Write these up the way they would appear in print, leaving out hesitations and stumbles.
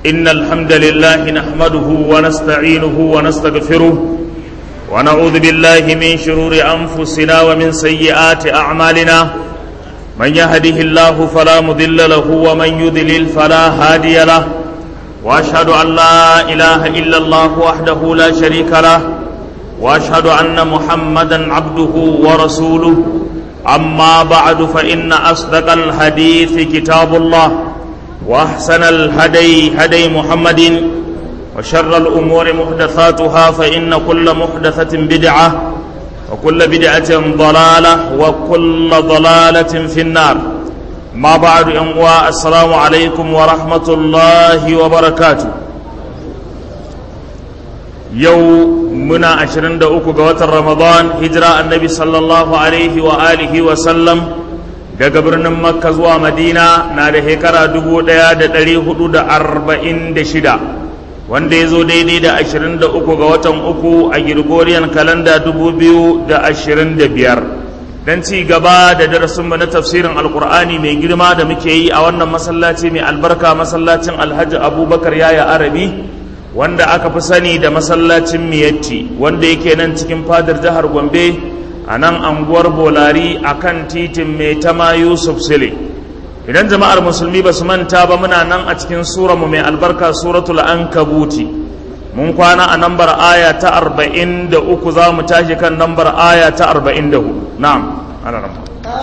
إن الحمد لله نحمده ونستعينه ونستغفره ونعوذ بالله من شرور أنفسنا ومن سيئات أعمالنا من يهده الله فلا مضل له ومن يضلل فلا هادي له وأشهد أن لا إله إلا الله وحده لا شريك له وأشهد أن محمدا عبده ورسوله أما بعد فإن أصدق الحديث كتاب الله وأحسن الهدي هدي محمد وشر الأمور محدثاتها فإن كل محدثة بدعة وكل بدعة ضلالة وكل ضلالة في النار ما بعد أنواع السلام عليكم ورحمة الله وبركاته يومنا 23 ga watan Ramadan hijira annabi sallallahu alaihi wa alihi wa sallam daga birnin Makka zuwa Madina na da shekara 1446 wanda ya zo daidai da 23 ga watan uku a Gregorian calendar 2025 dan ci gaba da darasinmu na tafsirin alkur'ani mai girma da muke yi a wannan masallaci mai albarka masallacin Alhaji Abubakar Yaya Arabi wanda aka fi sani da masallacin Miyatti wanda yake nan cikin fadar jihar Gombe a nan anguwar Bolari akan titin Mai Tama Yusuf Sile. Idan jama'ar musulmi ba su manta ba muna nan a cikin surarmu mai albarka suratul Ankabuti mun kwana a nambar aya ta 43 za mu tashi kan nambar aya ta 44 na'am ana ramma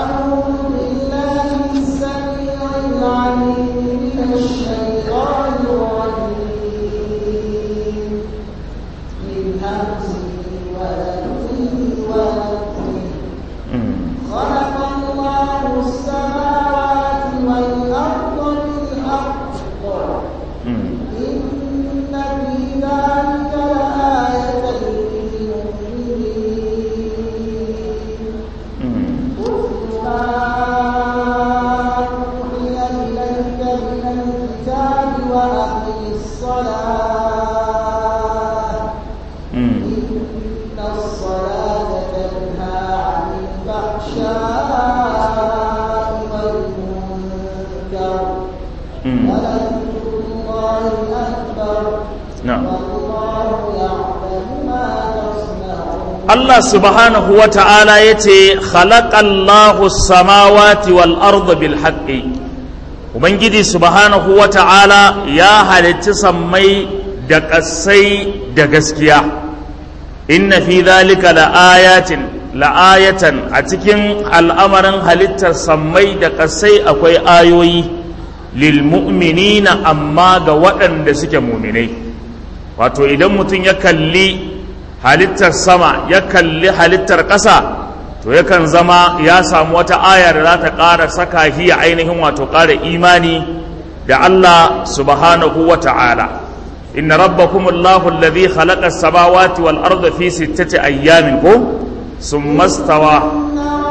Allah subhanahu wa ta'ala ya ce, Khalaƙallahu samawati wal arda bil haqqi Ubangiji subhanahu wa ta'ala ya halitti sammai da ƙasai da gaskiya, inna fi zalika la'ayatan a cikin al'amarin halittar sammai da ƙasai akwai ayoyi lil mu'minina amma ga waɗanda suke muminai. Wato idan mutum ya kalli halittar sama ya kalli halittar ƙasa to yakan zama ya samu wata aya da za ta ƙara saka hiya ainihin wato ƙara imani da Allah subhanahu wa ta'ala. inna rabbakumullahu alladhi khalaqa as-samawati wal arda fi sittati ayyamin ko summa istawa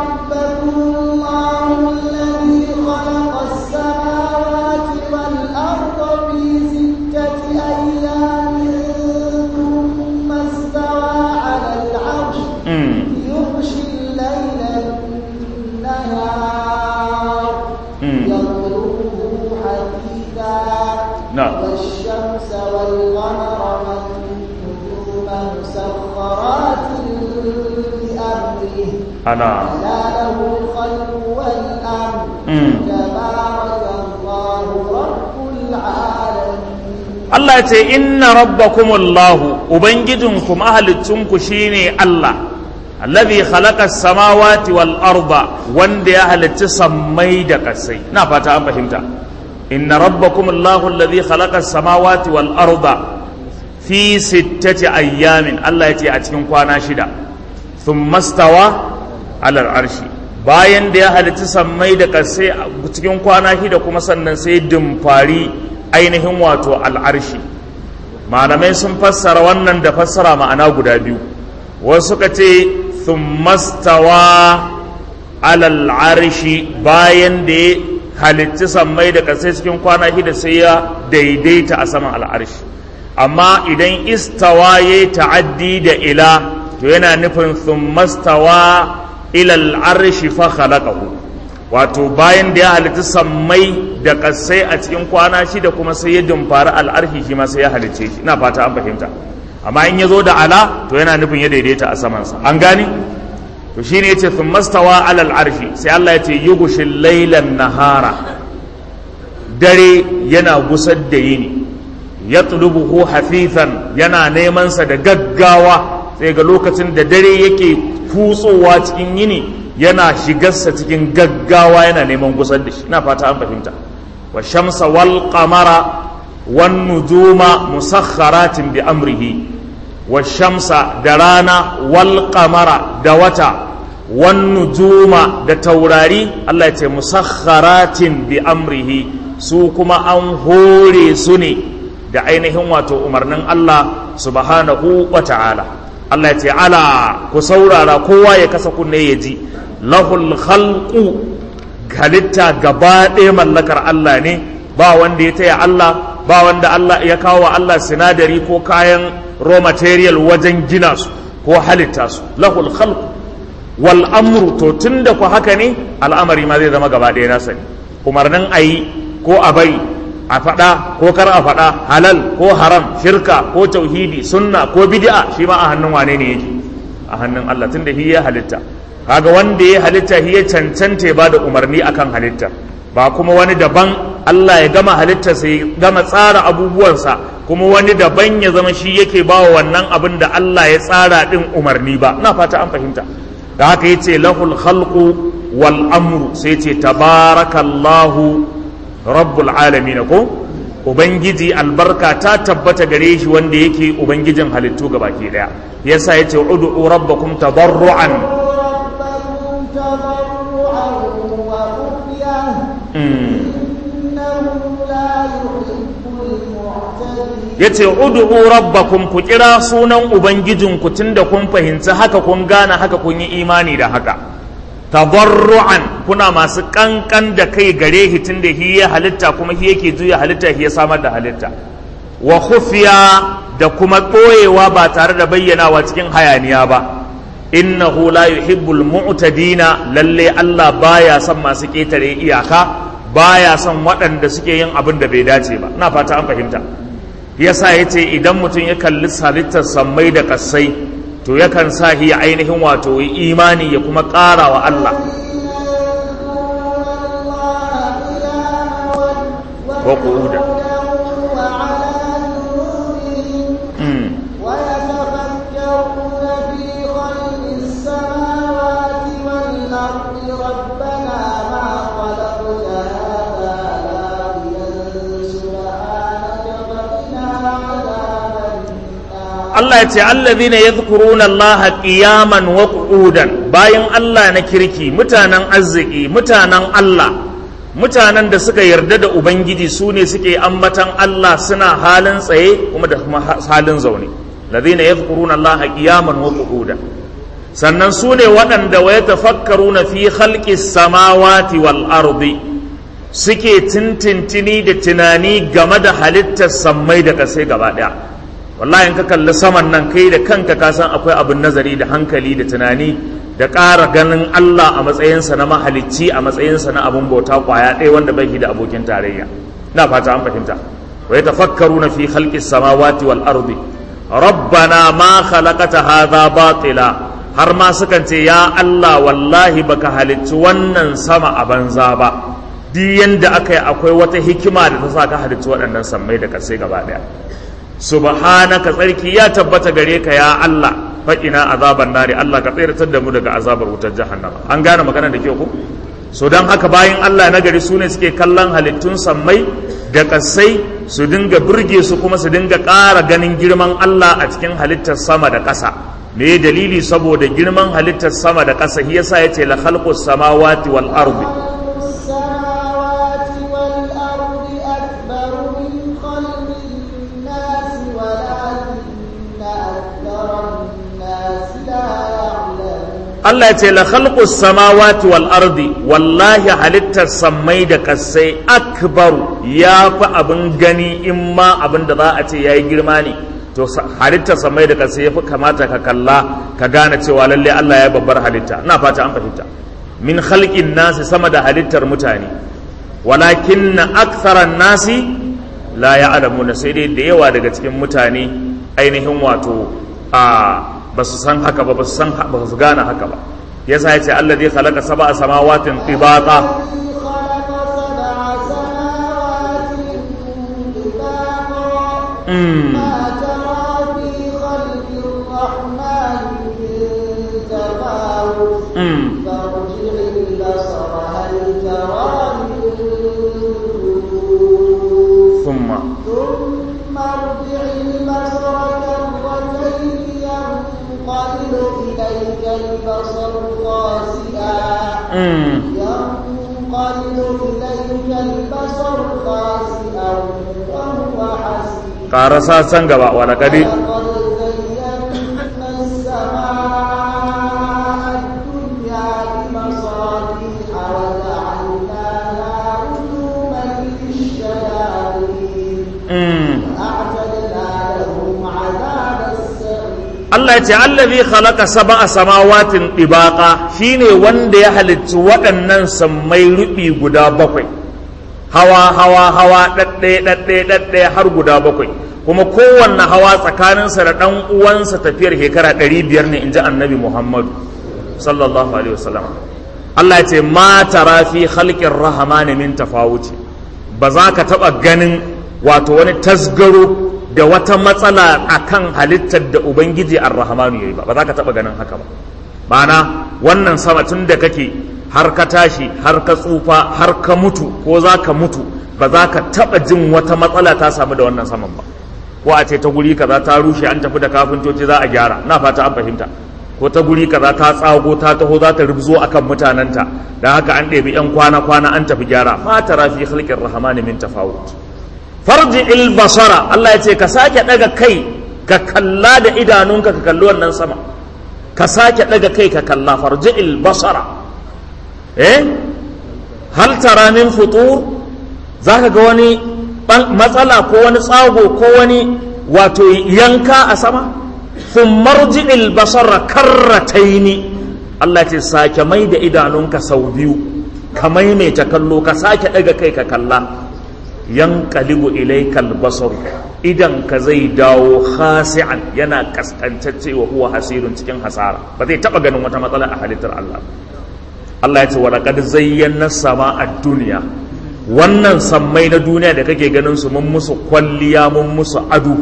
والشمس والقمر والنجوم مسخرات بأمره ألا له الخلق والأمر تبارك الله رب العالمين. Allah ya ce inna rabbakumullahu ubangijinku mahalicinku shine Allah alladhi khalaqa as-samawati wal arda wanda ya halicci sammai da kasai. Ina fata an fahimta. inna rabbakum allahu alladhi khalaqa as-samawati wal arda fi sittati ayyamin Allah yace a cikin kwana shida thumma stawa ala al-arshi bayan da ya halitta sammai da kasai cikin kwana shida kuma sannan sai dumfari ainihin wato al-arshi. Malamai sun fassara wannan da fassara ma'ana guda biyu, wasu suka ce thumma stawa ala al-arshi bayan da halitti sammai da ƙasai cikin kwana shida sai ya daidaita a saman al'arshi. Amma idan istawa ya ta'addi da ila to yana nufin thumma stawa ila al'arshi fa khalaqahu wato bayan da ya halitta sammai da kasai a cikin kwana shida kuma sai ya dumfari al'arshi shi ma sai ya halicce shi, ina fata an fahimta. amma in ya zo da ala to yana nufin ya daidaita a samansa, an gane. to shine yace thumma stawa ala al'arshi, sai Allah ya ce yughshil laylan nahara, dare yana gusar da yini, yatlubuhu hafifan, yana neman sa da gaggawa, sai ga lokacin da dare yake kutsowa cikin yini yana shigarsa cikin gaggawa yana neman gusar da shi, ina fata an fahimta. wa shamsa wal qamara wan nujuma musakharatin bi amrihi, wa shamsa da rana wal qamara da wata wan nujuma da taurari, Allah ya ce musakharatin bi amrihi, su kuma an hore su ne da ainihin wato umarnin Allah subhanahu wa ta'ala. Allah ya ce ala ku saurara, kowa ya kasa kunne ya ji, lahul khalqu, halitta gaba ɗaya mallakar Allah ne, ba wanda ya taya Allah, ba wanda Allah ya kawo wa Allah sinadari ko kayan raw material wajen gina su ko halitta su. Lahul khalqu wal amru, to tunda ku haka ne al'amari ma zai zama gaba ɗaya nasa ne. Umarnin ayi ko a bari, a faɗa ko kar a faɗa, halal ko haram, shirka ko tauhidi, sunna ko bid'a, shi ma a hannun wane ne yake? A hannun Allah, tunda shi ya halitta. Kaga wanda ya halitta shi ya cancanta ba da umarni akan halitta, ba kuma wani daban Allah ya gama halitta sai gama tsara abubuwansa kuma wani daban ya zama shi yake ba wa wannan abin da Allah ya tsara din umarni ba. Ina fata an fahimta. Da haka yace lahul khalqu wal amru, sai yace tabarakallahu rabbul alamin, ko ubangiji albarka ta tabbata gare shi wanda yake ubangijin halittu gabaki daya. Yasa yace ud'u rabbakum tadarruan, yace ud'u rabbakum, ku kira sunan ubangijinku tunda kun fahimci haka, kun gane haka, kun yi imani da haka. Tadarruan, kuna masu kankan da kai gare shi tunda shi ya halitta kuma shi yake juya halitta, shi ya samar da halitta. Wa khufiya, da kuma ɓoyewa ba tare da bayyanawa cikin hayaniya ba. Innahu la yuhibbul mu'tadina, lalle Allah baya son masu ketare iyaka, baya son waɗanda suke yin abin da bai dace ba. Ina fata an fahimta. Yasa yace idan mutum ya kalli halittar sammai da kasai, to yakan sa shi ainihin wato imani ya kuma ƙara wa Allah. Wa qu'uda Allah ya ce allazina yadhkuruna Allah qiyaman wa qu'udan, bayan Allah na kirki, mutanen arziki, mutanen Allah, mutanen da suka yarda da ubangiji, su ne suke ambatan Allah suna halin tsaye kuma da kuma halin zaune. Allazina yadhkuruna Allah qiyaman wa qu'udan, sannan su ne waɗanda wa yatafakkaruna fi khalqis samawati wal ardi, suke tintintini da tunani game da halittar sammai da kasai gaba ɗaya. Wallahi in ka kalli saman nan kai da kanka ka san akwai abin nazari da hankali da tunani da ƙara ganin Allah a matsayinsa na mahalicci, a matsayinsa na abin bauta ƙwaya ɗaya wanda bai da abokin tarayya. Ina fata an fahimta. wa yatafakkaruna fi khalqis samawati wal ardi rabbana ma khalaqata hadha batila, har ma sukan ce ya Allah wallahi baka halicci wannan sama a banza ba, duk yanda aka yi akwai wata hikima da ta sa ka halicci waɗannan sammai da ƙasai gaba ɗaya. Subhanaka, tsarki ya tabbata gare ka ya Allah, faƙina azaban nari, Allah ka tsiratar da mu daga azabar wutar jahannama. An gane magana da kyau ko? So don haka bayan Allah na gari su ne suke kallon halittun sammai da ƙasai, su dinga burge su kuma su dinga ƙara ganin girman Allah a cikin halittar sama da ƙasa. Me dalili? Saboda girman halittar sama da ƙasa, shi yasa yace la khalqus samawati wal ardi Allah ya ce la khalqus samawati wal ardi, wallahi halittar sammai da kasai akbaru, ya fi abin gani in ma abin da za a ce yayi girma ne, to halittar sammai da kasai ya fi kamata ka kalla ka gane cewa lalle Allah ya babbar halitta. Ina fata an fahimta. min khalqin nasi sama da halittar mutane walakinna aktharan nasi la ya'lamuna sai dai da yawa daga cikin mutane ainihin wato ba su san haka ba su gane haka ba yasa yace allazi khalaqa sab'a samawatin tibaqa ثم ارجع البصر كرتين ينقلب إليك البصر خاسئا وهو حسير قارسا سنغبا ولقد Allah ya ce allazi khalaqa sab'a samawatin dibaqa shine wanda ya halicci waɗannan sammai rubi guda bakwai hawa dadde har guda bakwai kuma kowanne hawa tsakaninsa da dan uwansa tafiyar shekara 500 ne inji annabi Muhammad sallallahu alaihi wasallam Allah ya ce ma tara fi khalqir rahmani min tafawuti ba za ka taba ganin wato wani tasgaro da wata matsala akan halittar da ubangiji ar-rahmanu yayi ba za ka taba ganin haka ba ma'ana wannan sama tun da kake har ka tashi har ka tsufa har ka mutu ko za ka mutu ba za ka taba jin wata matsala ta samu da wannan saman ba ko a ce ta guri kaza ta rushe an tafi da kafintoci za a gyara na fata an fahimta ko ta guri kaza ta tsago ta taho za ta rubzo akan mutananta dan haka an ɗebi yan kwana an tafi gyara ma tara fi khalqir rahmani min tafawut farji basara Allah ya ce ka sake daga kai ka kalla da idanunka ka kalli wannan sama ka sake daga kai ka kalla farji basara hal tara min futur zaka ga wani matsala ko wani tsago ko wani wato yanka a sama thumma marji basara karrataini Allah ya ce sake mai da idanunka sau biyu ka maimaita kallo ka sake daga kai ka kalla yanqalibu ilaykal basar idan ka zai dawo khasi'an yana kaskantacce wa huwa hasirun cikin hasara ba zai taba ganin wata matsala a halittar Allah Allah ya ce wa laqad zayyana sama'a dunya wannan sammai na duniya da kake ganin su mun musu kwalliya mun musu ado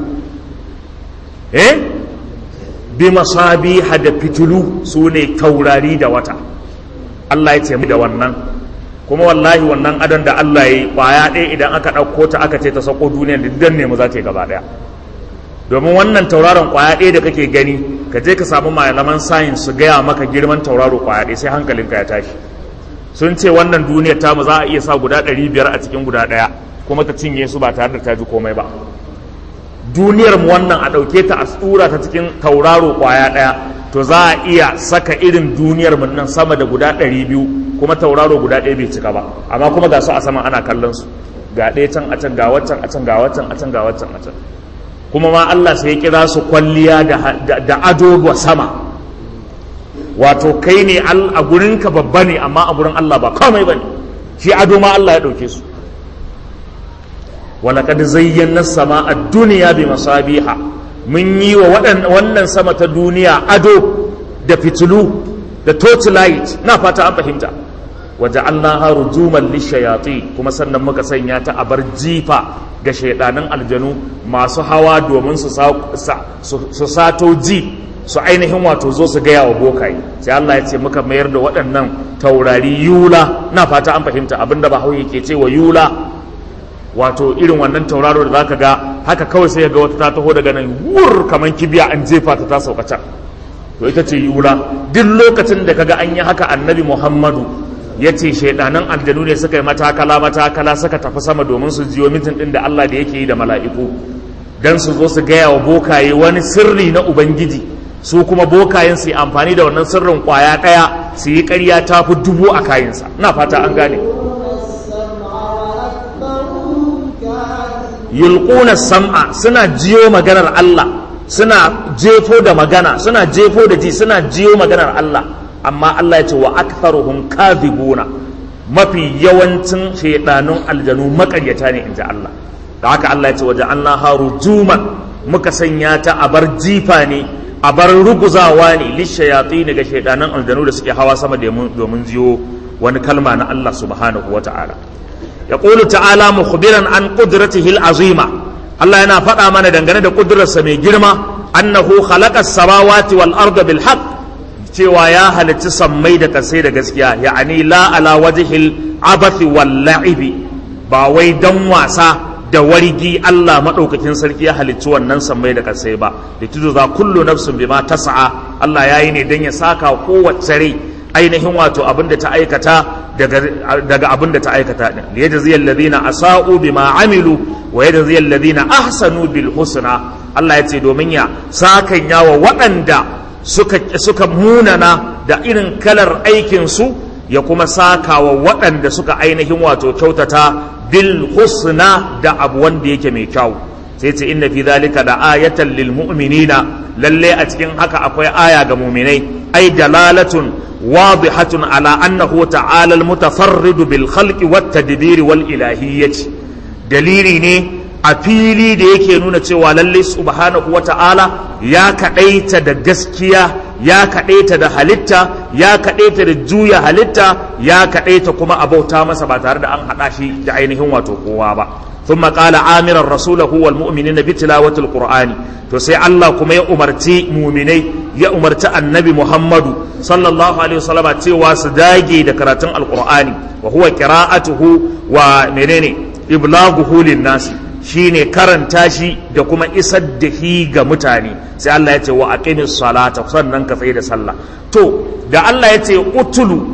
bi masabiha da fitulu sune taurari da wata Allah ya ce da wannan kuma wallahi wannan adon da Allah ya yi ƙwaya ɗaya idan aka ɗauko ta aka ce ta sako duniyar da danne mu za ta yi gaba ɗaya domin wannan tauraron ƙwaya ɗaya da kake gani ka je ka samu malaman science su gaya maka girman tauraro ƙwaya ɗaya sai hankalinka ya tashi sun ce wannan duniyar tamu za a iya sa guda 500 a cikin guda ɗaya kuma ta cinye su ba tare da ta ji komai ba duniyar mu wannan a ɗauke ta a tsura ta cikin tauraro ƙwaya ɗaya to za a iya saka irin duniyar mu nan sama da guda 200 kuma tauraro guda ɗaya bai cika ba amma kuma ga su a sama ana kallon su ga ɗaya can a can ga waccan a can ga waccan a can ga waccan a can kuma ma Allah sai ya kira su kwalliya da ado wa sama wato kai ne a gurinka babba ne amma a gurin Allah ba komai ba ne shi ado ma Allah ya ɗauke su walaqad zayyana sama a duniya bi masabiha mun yi wa wannan sama ta duniya ado da fitilu da torchlight na fata an fahimta waja'alnaha rujuman lishayatin kuma sannan muka sanya ta a bar jifa ga shaidanan aljanu masu hawa domin su sato ji su ainihin wato zo su gaya wa bokaye sai Allah ya ce muka mayar da waɗannan taurari yula na fata an fahimta abinda ba hauye ke ce wa yula wato irin wannan tauraro da zaka ga haka kawai sai ga wata ta taho daga nan wur kaman kibiya an jefa ta sauka can to ita ce yula duk lokacin da kaga an yi haka annabi Muhammadu ya ce shaidanan aljanu ne suka yi matakala suka tafi sama domin su jiyo mitin din da Allah da yake yi da mala'iku dan su zo su gaya wa bokaye wani sirri na ubangiji su kuma bokayen su yi amfani da wannan sirrin kwaya daya su yi ƙarya ta fi 1000 a kayansa ina fata an gane yulquna sam'a suna jiyo maganar Allah suna jefo da magana suna jefo da ji suna jiyo maganar Allah amma Allah ya ce wa aktharuhum kadhibuna mafi yawancin shaydanun aljanu makaryata ne inji Allah da haka Allah ya ce waja'alna harujuman muka sanya ta a bar jifa ne a bar ruguzawa ne lishayatin ga shaydanan aljanu da suke hawa sama domin jiyo wani kalma na Allah subhanahu wata'ala yaqulu ta'ala mukhbiran an qudratihi al'azima Allah yana faɗa mana dangane da kudurarsa mai girma annahu khalaqa as-samawati wal arda bil haqq cewa ya halicci sammai da kasai da gaskiya ya'ani la ala wajhil abathi wal la'ibi ba wai dan wasa da wargi Allah maɗaukakin sarki ya halicci wannan sammai da kasai ba da tudu za kullu nafsin bima tas'a Allah yayi ne dan ya saka kowace rai ainihin wato abin da ta aikata daga abin da ta aikata din liyajziyal ladina asa'u bima amilu wa yajziyal ladina ahsanu bil husna Allah ya ce domin ya sakan yawa waɗanda suka munana da irin kalar aikin su ya kuma sakawa waɗanda suka ainihin wato kyautata bil husna da abu wanda yake mai kyau sai ce inna fi zalika da ayatan lil mu'minina lalle a cikin haka akwai aya ga mu'minai ai dalalatun wadihatun ala annahu ta'ala al mutafarrid bil khalqi wat tadbir wal ilahiyyati dalili ne a fili da yake nuna cewa lalle subhanahu wa ta'ala ya kadaita da gaskiya ya kadaita da halitta ya kadaita da juya halitta ya kadaita kuma abauta masa ba tare da an hada shi da ainihin wato kowa ba thumma qala amiran rasulahu wal mu'minina bi tilawati al qur'ani to sai Allah kuma ya umarci mu'minai ya umarci annabi Muhammadu sallallahu alaihi wasallam cewa su dage da karatun alqur'ani wa huwa qira'atuhu wa menene iblaghuhu lin nasi shine karanta shi da kuma isar da shi ga mutane sai Allah ya ce wa aqimis salata sannan ka tsaye da sallah to da Allah ya ce utulu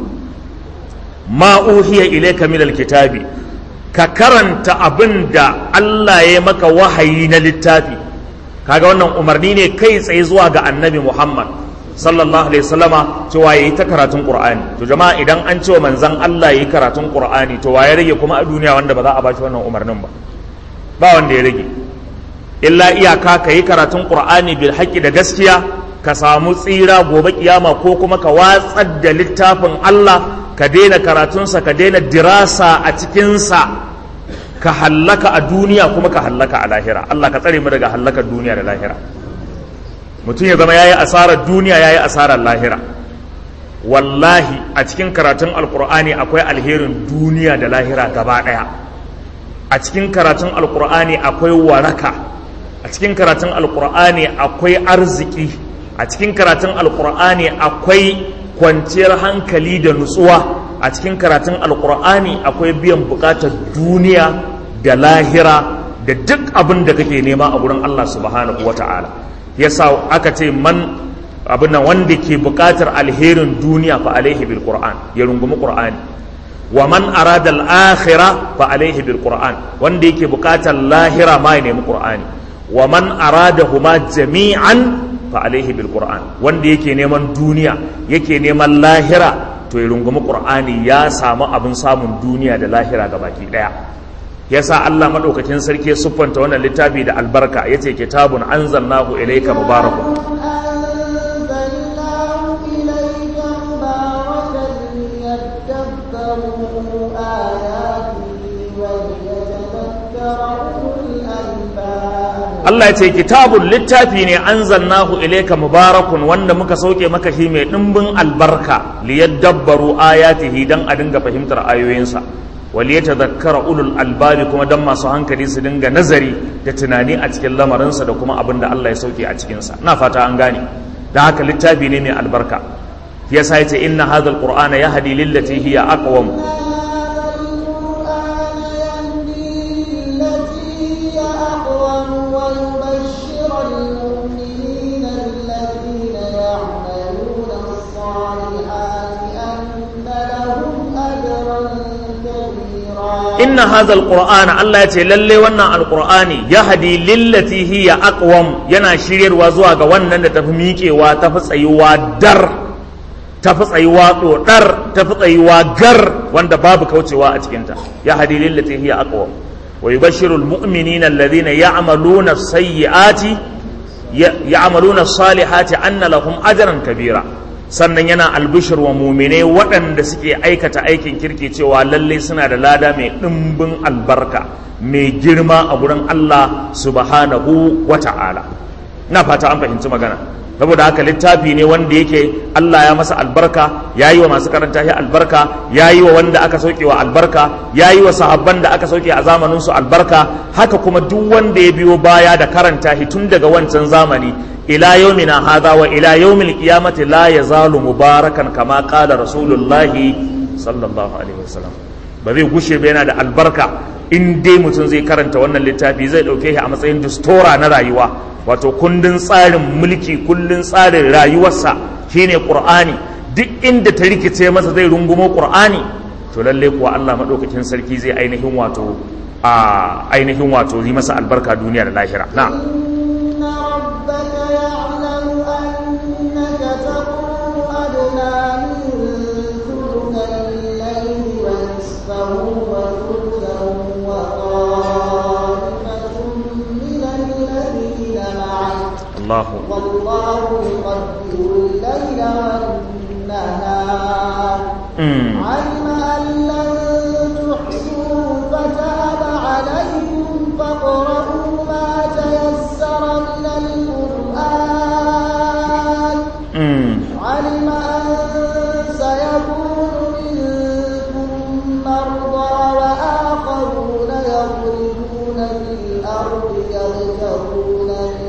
ma uhiya ilayka min alkitabi ka karanta abinda Allah ya maka wahayi na littafi kaga wannan umarni ne kai tsaye zuwa ga annabi Muhammad sallallahu alaihi wasallama cewa yayi ta karatun Qur'ani to jama'a idan an ce manzon Allah yayi karatun Qur'ani to waye rage kuma a duniya wanda ba za a bashi wannan umarnin ba wanda ya rage illa iyaka ka yi karatun ƙur'ani bil haƙƙi da gaskiya ka samu tsira gobe kiyama ko kuma ka watsar da littafin Allah ka daina karatunsa ka daina dirasa a cikinsa ka hallaka a duniya kuma ka hallaka a lahira Allah ka tsare mu daga hallakar duniya da lahira mutum ya zama yayi asarar duniya yayi asarar lahira wallahi a cikin karatun alƙur'ani akwai alherin duniya da lahira gaba ɗaya a cikin karatun alkur'ani akwai waraka a cikin karatun alkur'ani akwai arziki a cikin karatun alkur'ani akwai kwanciyar hankali da nutsuwa a cikin karatun alkur'ani akwai biyan bukatar duniya da lahira da duk abin da kake nema a gurin Allah subhanahu wata'ala yasa aka ce man abin nan wanda ke bukatar alherin duniya fa alaihi bil qur'an ya rungumi qur'ani wa man arada al-akhirah fa alayhi bil qur'an wanda yake bukatar lahira ma ya nemi qur'ani wa man aradahuma jami'an fa alayhi bil qur'an wanda yake neman duniya yake neman lahira to ya rungumi qur'ani ya samu abin samun duniya da lahira gabaki daya yasa Allah madaukakin sarki ya siffanta wannan littafi da albarka yace kitabun anzalnahu ilayka mubarakun Allah ya ce kitabun littafi ne anzalnahu ilayka mubarakun wanda muka sauke maka shi mai dimbin albarka liyadabbaru ayatihi dan a dinga fahimtar ayoyinsa waliyatadhakkara ulul albabi kuma dan masu hankali su dinga nazari da tunani a cikin lamarinsa da kuma abin da Allah ya sauke a cikinsa na fata an gane dan haka littafi ne mai albarka yasa yace inna hadha alqur'ana yahdi lillati hiya aqwam inna hadha alqur'ana Allah yace lalle wannan alqur'ani yahdi lillati hiya aqwam yana shiryarwa zuwa ga wannan da tafi miƙewa tafi tsayuwa dar tafi tsayuwa dodar tafi tsayuwa gar wanda babu kaucewa a cikin ta yahdi lillati hiya aqwam wa yubashshiru almu'minina alladhina ya'maluna as-sayyi'ati ya'maluna as-salihati anna lahum ajran kabira sannan yana albishir wa mumine waɗanda suke aikata aikin kirki cewa lalle suna da lada mai ɗimbin albarka mai girma a gurin Allah subhanahu wa ta'ala. Ina fata an fahimci magana. Saboda haka littafi ne wanda yake Allah ya masa albarka, ya yi wa masu karanta shi albarka, ya yi wa wanda aka sauke wa albarka, ya yi wa sahabban da aka sauke a zamaninsu albarka, haka kuma duk wanda ya biyo baya da karanta shi tun daga wancan zamani ila yaumina hadha wa ila yaumil qiyamati la yazalu mubarakan kama qala rasulullahi sallallahu alaihi wasallam. Ba zai gushe ba yana da albarka in dai mutum zai karanta wannan littafi, zai dauke shi a matsayin distora na rayuwa, wato kundin tsarin mulki, kundin tsarin rayuwarsa shine Qur'ani. Duk inda ta rikice masa zai rungumo Qur'ani, to lalle kuwa Allah madaukakin sarki zai ainihin wato yi masa albarka duniya da lahira. Na'am. والله يقدر الليل والنهار علم أن لن تحصوا فتاب عليكم فاقرؤوا ما تيسر من القرآن علم أن سيكون منكم مرضى وآخرون يضربون في الأرض يبتغون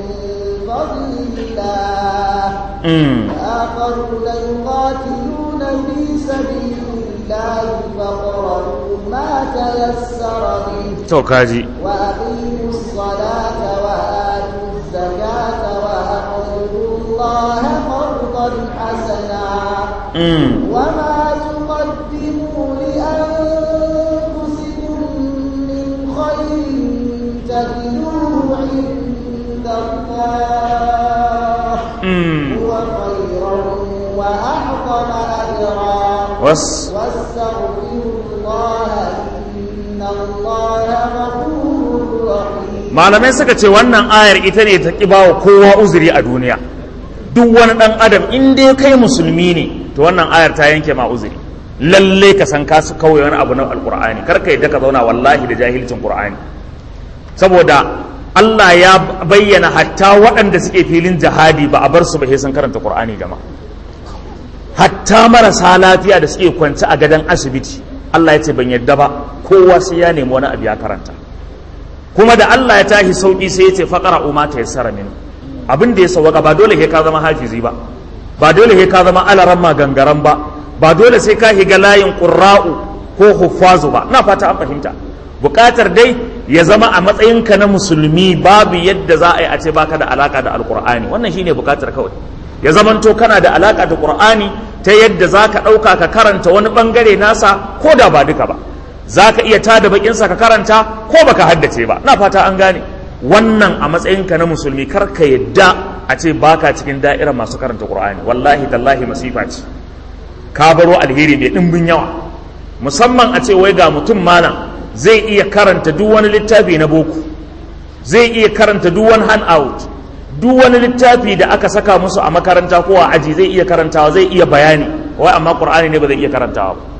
آخرون يقاتلون في سبيل الله فاقرؤوا ما تيسر منه وأقيموا الصلاة وآتوا الزكاة وأقرضوا الله قرضا حسنا وما تقدموا لأنفسكم من خير تجدوه عند الله هو خيرا وأعظم أجرا واستغفروا الله إن الله غفور رحيم. malamai suka ce wannan ayar ita ne ta kibawa kowa uzuri a duniya. Duk wani dan adam in dai kai musulmi ne to wannan ayar ta yanke ma uzuri. Lalle ka san ka su kawai wani abu na alqur'ani, kar ka yadda ka zauna wallahi da jahilcin qur'ani, saboda Allah ya bayyana hatta waɗanda suke filin jihadi ba a bar su ba sai sun karanta Qur'ani jama'a. Hatta marasa lafiya da suke kwance a gadon asibiti Allah ya ce ban yadda ba, kowa sai ya nemi wani abu ya karanta. Kuma da Allah ya tashi sauki sai ya ce faqara ma tayassara min. Abin da ya sauka ba dole sai ka zama hafizi ba, ba dole sai ka zama alaramma gangaran ba, ba dole sai ka higa layin qurra'u ko huffazu ba. Na fata an fahimta. Bukatar dai ya zama a matsayinka na musulmi babu yadda za a yi a ce baka da alaka da alkur'ani. Wannan shine bukatar kawai. Ya zamanto kana da alaka da qur'ani ta yadda za ka ɗauka ka karanta wani ɓangare nasa ko da ba duka ba, za ka iya tada bakinsa ka karanta ko baka haddace ba. Na fata an gane wannan. A matsayinka na musulmi kar ka yadda a ce baka cikin da'irar masu karanta qur'ani. Wallahi tallahi masifa ce, ka baro alheri mai ɗimbin yawa. Musamman a ce wai ga mutum malam zai iya karanta duk wani littafi na boko, zai iya karanta duk wani handout, duk wani littafi da aka saka musu a makaranta ko a aji zai iya karantawa, zai iya bayani, wai amma Qur'ani ne ba zai iya karantawa ba.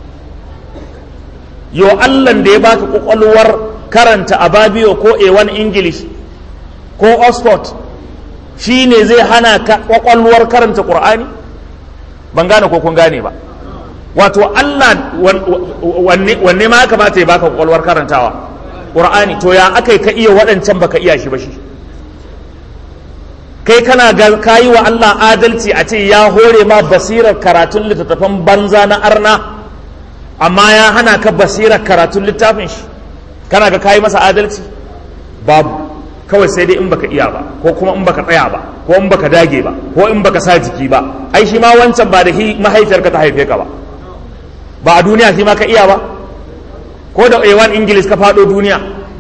Yo Allah da ya baka kokolwar karanta Ababiyo ko A1 English ko Oxford shine zai hana ka kokolwar karanta Qur'ani? Ban gane ko kun gane ba. Wato Allah wanne ma ya kamata ya baka kwakwalwar karantawa? Qur'ani. To ya akai ka iya waɗancan baka iya shi ba shi? Kai kana kayi wa Allah adalci a ce ya hore ma basirar karatun littattafan banza na arna, amma ya hana ka basirar karatun littafin shi? Kana ga kayi masa adalci? Babu. Kawai sai dai in baka iya ba, ko kuma in baka tsaya ba, ko in baka dage ba, ko in baka sa jiki ba. Ai shi ma wancan ba da mahaifiyarka ta haife ka ba, ba a duniya shi ma ka iya ba, ko da A1 English ka faɗo duniya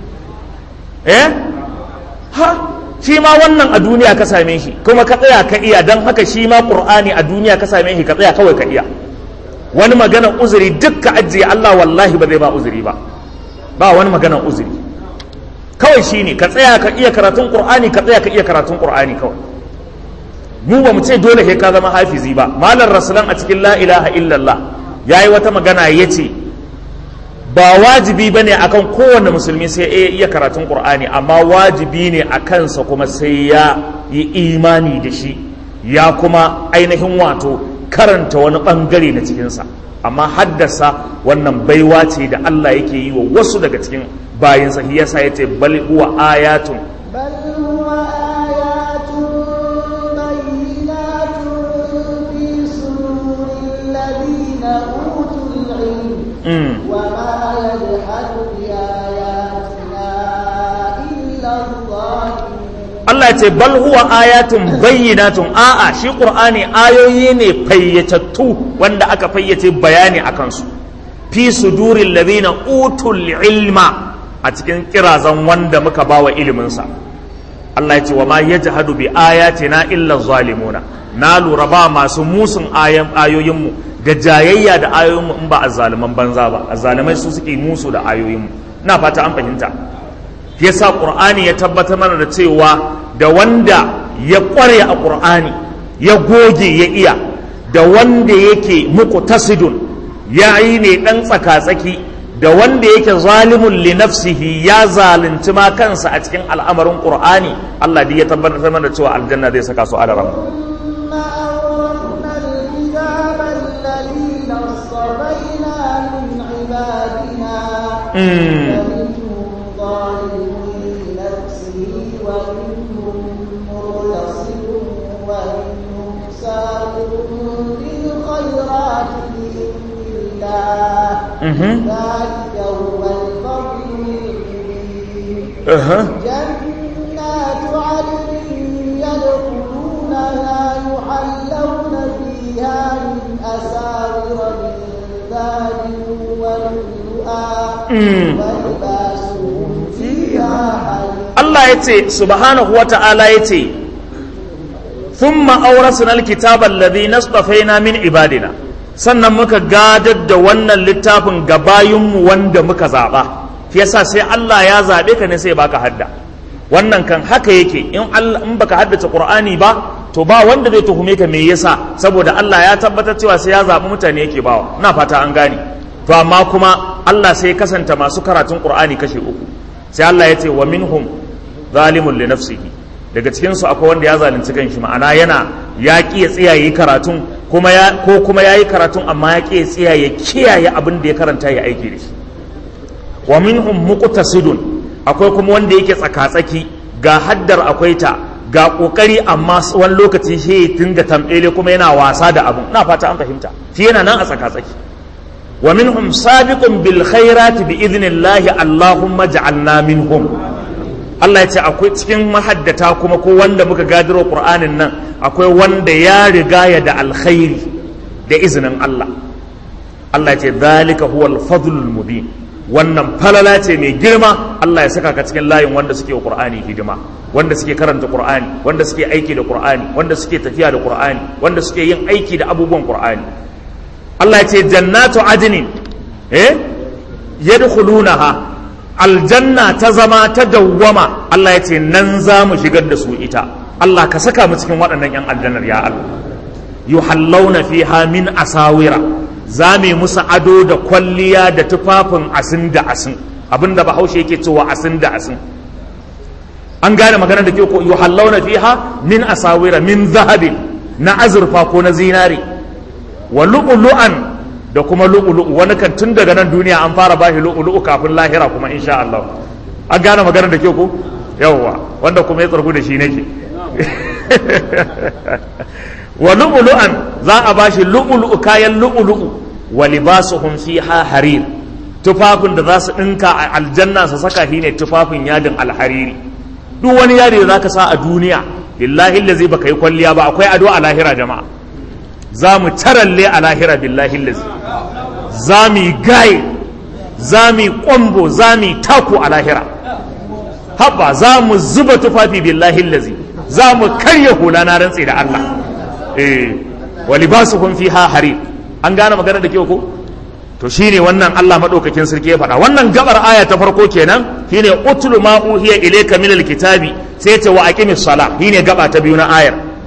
shi ma wannan a duniya ka same shi kuma ka tsaya ka iya. don haka shi ma Qur'ani a duniya ka same shi ka tsaya kawai ka iya. Wani magana uzuri duk ka ajiye, Allah wallahi ba zai ba uzuri ba, ba wani magana uzuri. Kawai shi ne ka tsaya ka iya karatun Qur'ani, ka tsaya ka iya karatun Qur'ani kawai. mu ba mu ce dole sai ka zama hafizi ba. Malam Rasulan a cikin la ilaha illallah yayi wata magana yace ba wajibi bane akan kowanne musulmi sai ya iya karatun Qur'ani, amma wajibi ne a kansa kuma sai ya yi imani da shi ya kuma ainihin wato karanta wani bangare na cikinsa. Amma haddasa wannan baiwa ce da Allah yake yi wa wasu daga cikin bayinsa, shi yasa yace bal huwa ayatun وما يجحد بآياتنا إلا الظالمون. Allah ya ce bal huwa ayatun bayyinatun, a'a shi Qur'ani ayoyi ne fayyatattu wanda aka fayyace bayani akan su fi suduril ladina utul ilma, a cikin kirazan wanda muka bawa ilimin sa. Allah ya ce wa ma yajhadu bi ayatina illa zalimuna, na lura ba masu musun ayoyinmu da jayayya da ayoyinmu in ba azzaliman banza ba. Azzalimai su suke musu da ayoyinmu, na fata an fahimta. Yasa Qur'ani ya tabbatar mana da cewa da wanda ya kware a Qur'ani ya goge ya iya, da wanda yake muqtasidun ya yi ne dan tsaka-tsaki, da wanda yake zalimun li nafsihi ya zalunci ma kansa a cikin al'amarin Qur'ani, Allah dai ya tabbatar mana da cewa aljanna zai saka su a daren. ذلك هو الفضل المبين. جنات عدن يدخلونها يحلون فيها من أساور من ذهب ولؤلؤا ولباسهم فيها حرير. الله يتي سبحانه وتعالى يتي ثم أورثنا الكتاب الذي اصطفينا من عبادنا، sannan muka gadar da wannan littafin ga bayinmu wanda muka zaɓa. Yasa sai Allah ya zaɓe ka ne sai baka hadda. Wannan kan haka yake, in baka haddace Qur'ani ba to ba wanda zai tuhume ka me yasa, saboda Allah ya tabbatar cewa sai ya zaɓi mutane yake bawa. Ina fata an gane. To amma kuma Allah sai kasanta masu karatun Qur'ani kashe uku. Sai Allah ya ce wa minhum zalimun li nafsihi, daga cikin su akwai wanda ya zalunci kanshi, ma'ana ya ƙi ya tsaya yi karatun ko kuma ya yi karatun amma ya ƙi ya tsaya ya kiyaye abin da ya karanta ya aiki da shi. Wa minhum muqtasidun, akwai kuma wanda yake tsaka-tsaki, ga haddar akwai ta, ga kokari amma wani lokaci shi ya dinga tambele kuma yana wasa da abin. Ina fata an fahimta, shi yana nan a tsaka-tsaki. Wa minhum sabiqun bil khairati bi idnillahi allahumma ja'alna minhum. Allah ya ce akwai cikin mahaddata kuma ko wanda muka gadiro Qur'anin nan akwai wanda ya rigaya da alkhairi da izinin Allah. Allah ya ce zalika huwal fadlul mubin, wannan falala ce mai girma. Allah ya saka ka cikin layin wanda suke Qur'ani hidima, wanda suke karanta Qur'ani, wanda suke aiki da Qur'ani, wanda suke tafiya da Qur'ani, wanda suke yin aiki da abubuwan Qur'ani. Allah ya ce jannatu adnin yadkhulunaha, aljanna ta zama ta dawwama. Allah ya ce nan za mu shigar da su ita. Allah ka saka mu cikin waɗannan 'yan aljannar ya Allah. yuhallawna fiha min asawira, za mu musu ado da kwalliya da tufafin asin da asin, abinda bahaushe yake cewa asin da asin. An gane maganar da ke ko yuhallawna fiha min asawira min zahabin, na azurfa ko na zinari, wa lu'lu'an da kuma lu'ulu'u. Wani kan tun daga nan duniya an fara bashi lu'ulu'u kafin lahira kuma insha Allah. An gane maganar da ke ko yawwa, wanda kuma ya tsargu da shi nake wa lu'ulu'an, za a bashi lu'ulu'u, kayan lu'ulu'u. Wa libasuhum fiha harir, tufafin da za su dinka a aljanna su saka shine tufafin yadin alhariri. Duk wani yadi da zaka sa a duniya billahi allazi baka yi kwalliya ba, akwai ado a lahira jama'a. Za mu taralle a lahira billahi allazi, za mu yi gaye, za mu yi kwambo, za mu yi taku a lahira. Haba za mu zuba tufafi billahi allazi, za mu karya hula na rantsi da Allah. Wa libasuhum fiha harir. An gane magana da kyau ko? To shine wannan Allah madaukakin sarki ya faɗa. Wannan gabar aya ta farko kenan, shine utlu ma uhiya ilayka minal kitabi, sai ce wa aqimis sala, shine gaba ta biyu na ayar.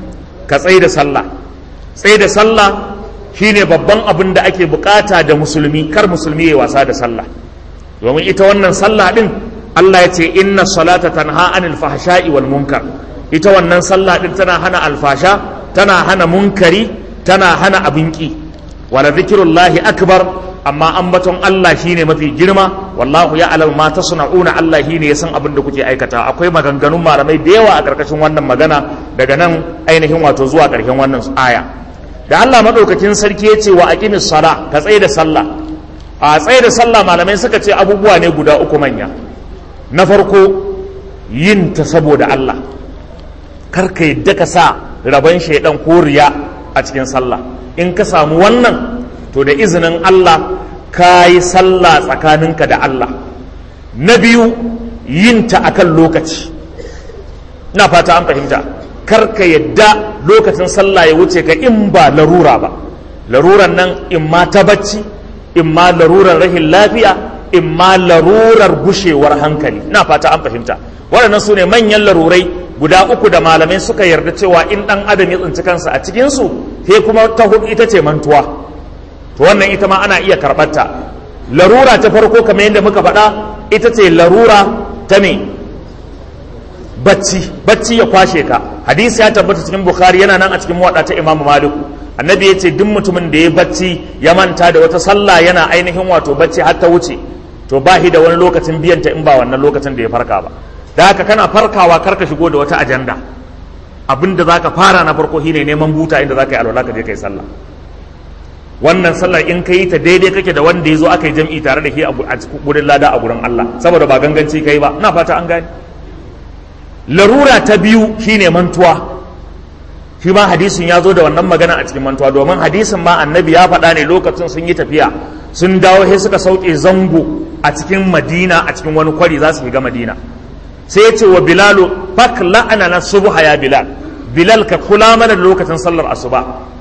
ka tsaye da sallah. Tsaye da sallah shine babban abin da ake bukata da musulmi, kar musulmi ya wasa da sallah, domin ita wannan sallah din Allah ya ce inna salata tanha anil fahsha'i wal munkar. Ita wannan sallah din tana hana alfasha, tana hana munkari, tana hana abinki. Wala zikrullahi akbar, amma ambaton Allah shine mafi girma. Wallahu ya'lamu ma tasna'una, Allah shine ya san abin da kuke aikata. Akwai maganganun malamai da yawa a karkashin wannan magana daga nan ainihin wato zuwa karshen wannan aya. Da Allah madaukakin sarki ya ce wa aqimis sala, ka tsaye da sallah. A tsaye da sallah malamai suka ce abubuwa ne guda uku manya. Na farko, yin ta saboda Allah, kar ka yadda ka sa rabon shaidan ko riya a cikin sallah. In ka samu wannan, to da izinin Allah ka yi sallah tsakaninka da Allah. Na biyu, yin ta akan lokaci. Ina fata an fahimta. Kar ka yadda lokacin sallah ya wuce ka in ba larura ba. Laruran nan in ma ta bacci, in ma larurar rahin lafiya, in ma larurar gushewar hankali. Ina fata an fahimta. Waɗannan su ne manyan larurai guda uku da malamai suka yarda cewa in ɗan adam ya tsinci kansa a cikinsu, sai kuma ta hudu ita ce mantuwa. To wannan ita ma ana iya karɓarta. Larura ta farko kamar yadda muka faɗa ita ce larura ta me? Bacci ya kwashe ka. Hadisi ya tabbata cikin Bukhari, yana nan a cikin muwaɗa ta Imam Maliku. Annabi ya ce duk mutumin da ya bacci ya manta da wata sallah yana ainihin wato bacci har ta wuce, to ba shi da wani lokacin biyanta in ba wannan lokacin da ya farka ba. Da haka kana farkawa kar ka shigo da wata ajanda. Abinda za ka fara na farko shine neman buta inda za ka yi alwala ka je ka yi sallah. Wannan sallar in ka yi ta daidai kake da wanda ya zo aka yi jam'i tare da shi a gurin lada a gurin Allah, saboda ba ganganci kai ba. Ina fata an gane. Larura ta biyu shine mantuwa. Shi ma hadisin ya zo da wannan magana a cikin mantuwa, domin hadisin ma annabi ya faɗa ne lokacin sun yi tafiya, sun dawo sai suka sauke zango a cikin Madina, a cikin wani kwari za su shiga Madina. Sai ya ce wa Bilalu, fak la'ana na subha ya Bilal, Bilal ka kula mana da lokacin sallar asuba.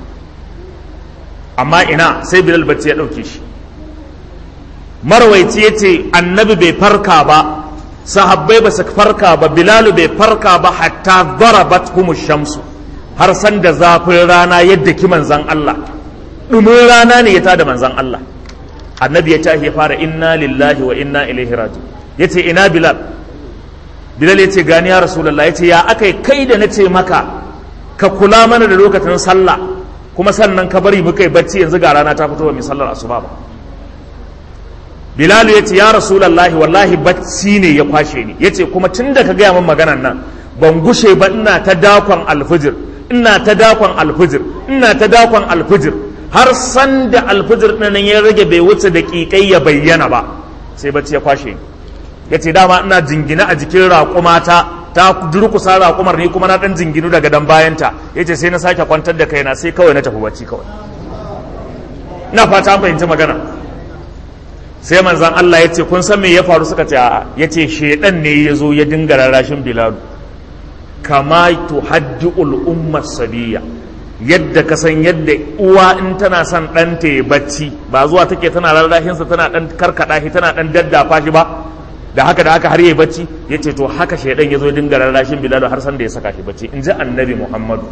Amma ina, sai Bilal bacci ya ɗauke shi. Marwaici ya ce annabi bai farka ba, sahabbai ba su farka ba, Bilalu bai farka ba hatta darabat humus shamsu, har san da zafin rana yadda ki manzan Allah. Ɗumin rana ne ya tada manzan Allah. Annabi ya tashi ya fara inna lillahi wa inna ilaihi raji'un. Ya ce ina Bilal? Bilal ya ce gani ya Rasulullah. Ya ce ya aka kai da na ce maka ka kula mana da lokacin sallah kuma sannan ka bari muka yi bacci, yanzu ga rana ta fito ba mai sallar asuba ba. Bilal ya ce ya Rasulullah wallahi bacci ne ya kwashe ni. Ya ce kuma tun da ka gaya min maganan nan ban gushe ba ina ta dakon alfijir, ina ta dakon alfijir, ina ta dakon alfijir, har san da alfijir ɗin ya rage bai wuce da ƙiƙai ya bayyana ba, sai bacci ya kwashe ni. Ya ce dama ina jingina a jikin raƙumata, ta durkusa raƙumar ni kuma na ɗan jinginu daga dan bayanta. Ya ce sai na sake kwantar da kaina sai kawai na tafi bacci kawai. Ina fata an fahimci magana. Sai manzan Allah ya ce kun san me ya faru? Suka ce a'a. Ya ce shedan ne ya zo ya dinga rarrashin Bilalu, kama tuhaddi'ul umma sabiya, yadda ka san yadda uwa in tana son ɗanta ya bacci ba zuwa take tana rarrashinsa tana ɗan karkaɗa shi tana ɗan daddafa shi ba, da haka har yayi bacci. Ya ce to haka shaidan ya zo dinga rarrashin Bilalu har san da ya saka shi bacci, in ji annabi Muhammadu.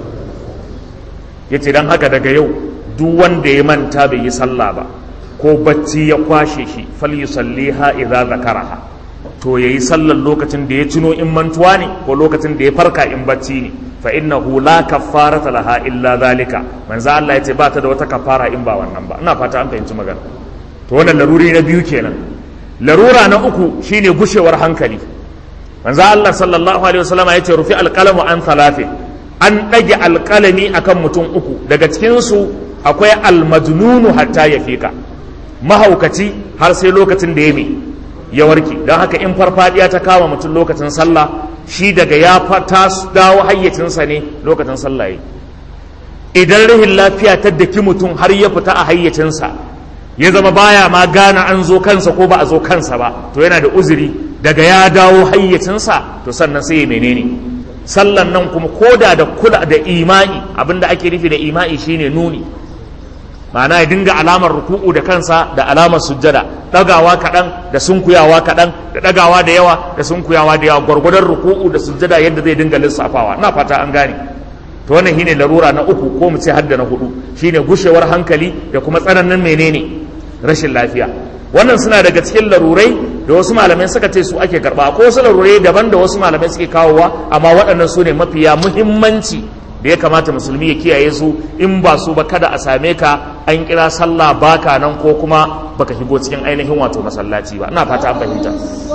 Ya ce don haka daga yau duk wanda ya manta bai yi sallah ba ko bacci ya kwashe shi falyusalliha idza zakaraha, to yayi sallar lokacin da ya tuno in mantuwa ne ko lokacin da ya farka in bacci ne. Fa innahu la kaffarata laha illa zalika, manzo Allah yace ba ta da wata kafara in ba wannan ba. Ina fata an fahimci magana. To wannan laruri na biyu kenan. Larura na uku shine gushewar hankali. Manzo Allah sallallahu alaihi wasallam yace rufi alqalamu an thalathin, an dage alqalami akan mutum uku, daga cikin su akwai almajnunu hatta yafika, mahaukaci har sai lokacin da ya warke. Don haka in farfadiya ta kama mutum lokacin sallah, shi daga ya fata dawo hayyacinsa ne lokacin sallah yi. Idan rahin lafiya ta daki mutum har ya fita a hayyacinsa, ya zama baya ma gane an zo kansa ko ba a zo kansa ba, to yana da uzuri. Daga ya dawo hayyacinsa, to sannan sai ya menene sallan nan kuma koda da kula da imani. Abinda ake nufi da imani shine nuni, ma'ana ya dinga alamar ruku'u da kansa da alamar sujjada, dagawa kaɗan da sunkuyawa kaɗan, da dagawa da yawa da sunkuyawa da yawa, gwargwadon ruku'u da sujjada yadda zai dinga lissafawa. Na fata an gane. to wannan shine larura na uku ko mu ce hadda na hudu, shine gushewar hankali da kuma tsananin menene rashin lafiya. wannan suna daga cikin larurai da wasu malamai suka ce su ake karba, ko wasu larurai daban da wasu malamai suke kawowa, amma waɗannan su ne mafiya muhimmanci da ya kamata musulmi ya kiyaye su. in ba su ba kada a same ka an kira sallah baka nan ko kuma baka shigo cikin ainihin wato masallaci ba. ina fata an fahimta.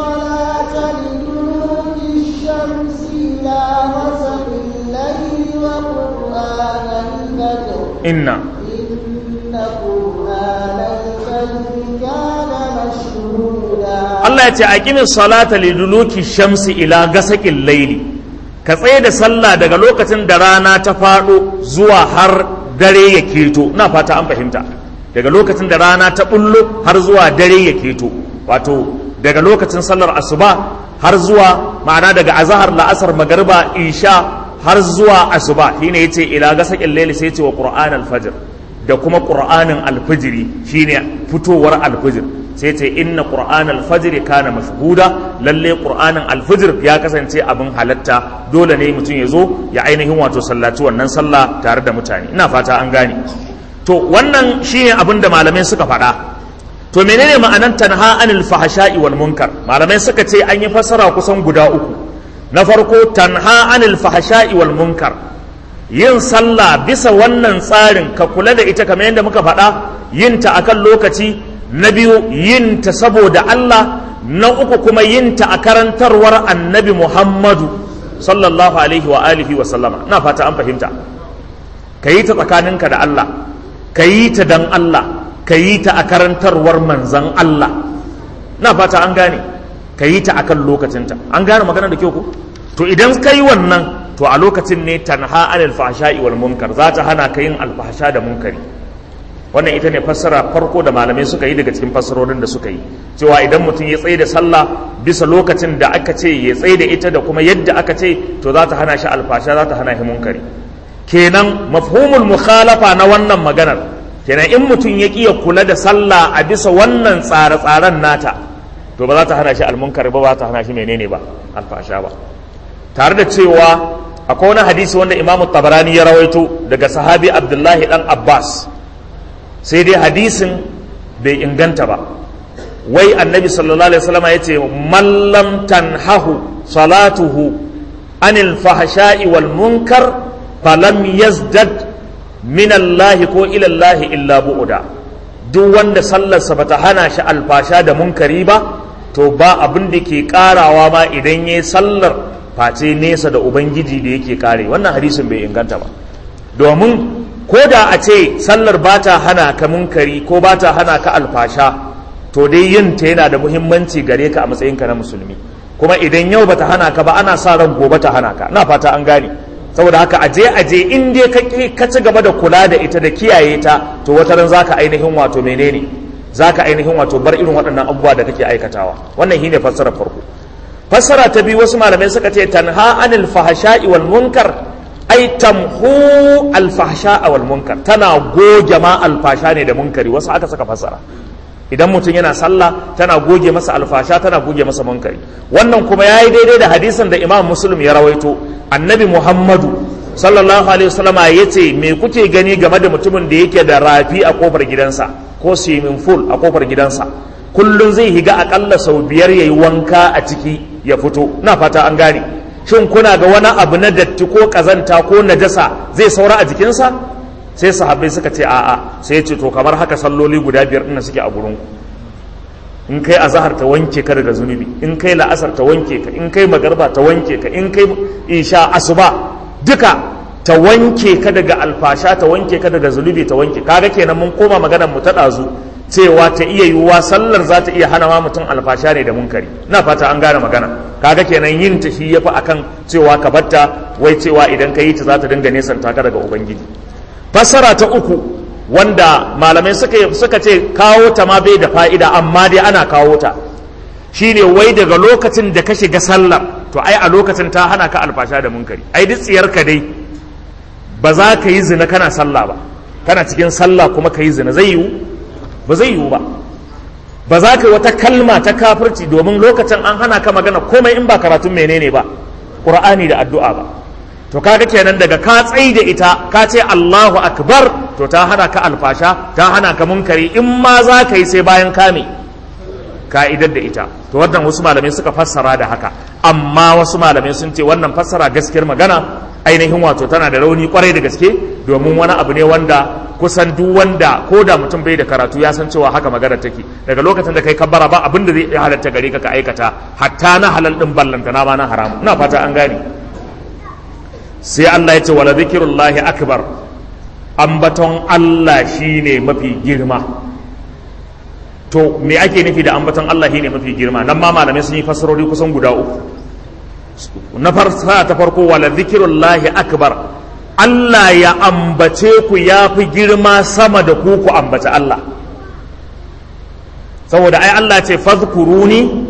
inna Allah ya ce aqimis salata liduluki shamsi ila gasaqil layli, ka tsaye da sallah daga lokacin da rana ta faɗo zuwa har dare ya keto. ina fata an fahimta, daga lokacin da rana ta bullo har zuwa dare ya keto, wato daga lokacin sallar asuba har zuwa ma'ana daga azhar la'asar magariba isha har zuwa asuba. shine yace ila gasaqil layli, sai yace wa qur'an al-fajr, da kuma qur'anin al-fajri shine fitowar al-fajr. sai ce inna qur'an al-fajr kana mashhuda, lalle qur'anin al-fajr ya kasance abin halatta, dole ne mutum ya zo ya ainihin wato sallaci wannan sallah tare da mutane. ina fata an gane. to wannan shine abin da malamai suka faɗa. to menene ma'anar tanha anil fahsha'i wal munkar? malamai suka ce an yi fassara kusan guda uku. na farko tanha anil fahsha'i wal munkar, yin sallah bisa wannan tsarin ka kula da ita kamar yadda muka faɗa, yin ta akan lokaci. na biyu yin ta saboda Allah. na uku kuma yin ta a karantarwar annabi Muhammadu sallallahu alaihi wa alihi wa sallama. na fata an fahimta. ka yi ta tsakaninka da Allah, ka yi ta dan Allah, ka yi ta a karantarwar manzan Allah. na fata an gane. ka yi ta akan lokacinta. an gane magana da kyau ko? to idan ka yi wannan, to a lokacin ne tanha anil fahsha'i wal munkar, za ta hana ka yin alfahsha da munkari. wannan ita ne fassara farko da malamai suka yi daga cikin fassarorin da suka yi, cewa idan mutum ya tsaye da sallah bisa lokacin da aka ce ya tsaye da ita da kuma yadda aka ce, to za ta hana shi alfasha, za ta hana shi munkari. kenan mafhumul mukhalafa na wannan maganar, kenan in mutum ya ƙi ya kula da sallah a bisa wannan tsare-tsaren nata, to ba za ta hana shi almunkari ba, ba za ta hana shi menene ba, alfasha ba. tare da cewa akwai wani hadisi wanda Imam Tabarani ya rawaito daga sahabi Abdullahi dan Abbas, sai dai hadisin bai inganta ba. wai annabi sallallahu alaihi wasallam yace man lam tanhahu salatuhu anil fahsha'i wal munkar falam yazdad min Allah ko ila Allah illa bu'da. duk wanda sallarsa bata hana shi alfasha da munkari ba, to ba abin da ke karawa ma idan yayi sallar face nesa da ubangiji da yake kare. wannan hadisin bai inganta ba, domin ko da a ce sallar ba ta hana ka munkari ko ba ta hana ka alfasha, to dai yin ta yana da muhimmanci gare ka a matsayinka na musulmi. kuma idan yau ba ta hana ka ba, ana sa ran gobe ta hana ka. na fata an gane. saboda haka aje in dai ka ci gaba da kula da ita da kiyaye ta, to wata ran zaka ainihin wato menene, zaka ainihin wato bar irin waɗannan abubuwa da kake aikatawa. wannan shine fassarar farko. fassara ta biyu, wasu malamai suka ce tanha anil fahsha'i wal munkar, ai tamhu alfahsha wal munkar, tana goge ma alfasha ne da munkari. wasu aka saka fassara, idan mutum yana sallah tana goge masa alfasha, tana goge masa munkari. wannan kuma yayi daidai da hadisin da Imam Muslim ya rawaito. annabi Muhammadu sallallahu alaihi wasallama yace, me kuke gani game da mutumin da yake da rafi a kofar gidansa ko swimming pool a kofar gidansa, kullun zai higa akalla sau 5 yayi wanka a ciki ya fito. na fata an gane. shin kuna ga wani abu na datti ko kazanta ko najasa zai saura a jikinsa? sai sahabbai suka ce a'a. sai ya ce to kamar haka salloli guda 5 ɗin suke a gurinku. in kai azhar ta wanke ka daga zunubi, in kai la'asar ta wanke ka, in kai magarba ta wanke ka, in kai isha asuba duka ta wanke ka daga alfasha, ta wanke ka daga zunubi, ta wanke. kaga kenan mun koma maganar mu ta ɗazu cewa ta iya yiwuwa sallar za ta iya hana ma mutum alfasha ne da munkari. na fata an gane magana. kaga kenan yin ta shi yafi akan cewa ka batta, wai cewa idan ka yi ta za ta dinga nesanta ka daga ubangiji. fassara ta uku wanda malamai suka ce kawo ta ma bai da fa'ida, amma dai ana kawo ta, shine wai daga lokacin da ka shiga sallar, to ai a lokacin ta hana ka alfasha da munkari. ai duk tsiyarka dai ba za ka yi zina kana sallah ba, kana cikin sallah kuma ka yi zina, zai yiwu? ba zai yiwu ba. ba za ka yi wata kalma ta kafirci, domin lokacin an hana ka magana komai in ba karatun menene ba, ƙur'ani da addu'a ba. to kaga kenan daga ka tsai da ita ka ce Allahu akbar to ta hana ka alfasha ta hana ka munkari in ma za ka yi sai bayan kame ka'idar da ita to wannan wasu malamai suka fassara da haka amma wasu malamai sun ce wannan fassara gaskiyar magana ainihin wato tana da rauni kwarai da gaske domin wani abu ne wanda kusan duk wanda ko da mutum bai da karatu ya san cewa haka magana take daga lokacin da kai kabbara ba abin da zai halatta gare ka aikata hatta na halal din ballanta na ba na haramu ina fata an gane sai Allah ya ce wala zikrullahi akbar ambaton Allah shine mafi girma to me ake nufi da ambaton Allah shine mafi girma nan ma malamai sun yi fassarori kusan guda uku na farsa ta farko wala zikrullahi akbar Allah ya ambace ku ya fi girma sama da ku ambace Allah saboda ai Allah ce fadhkuruni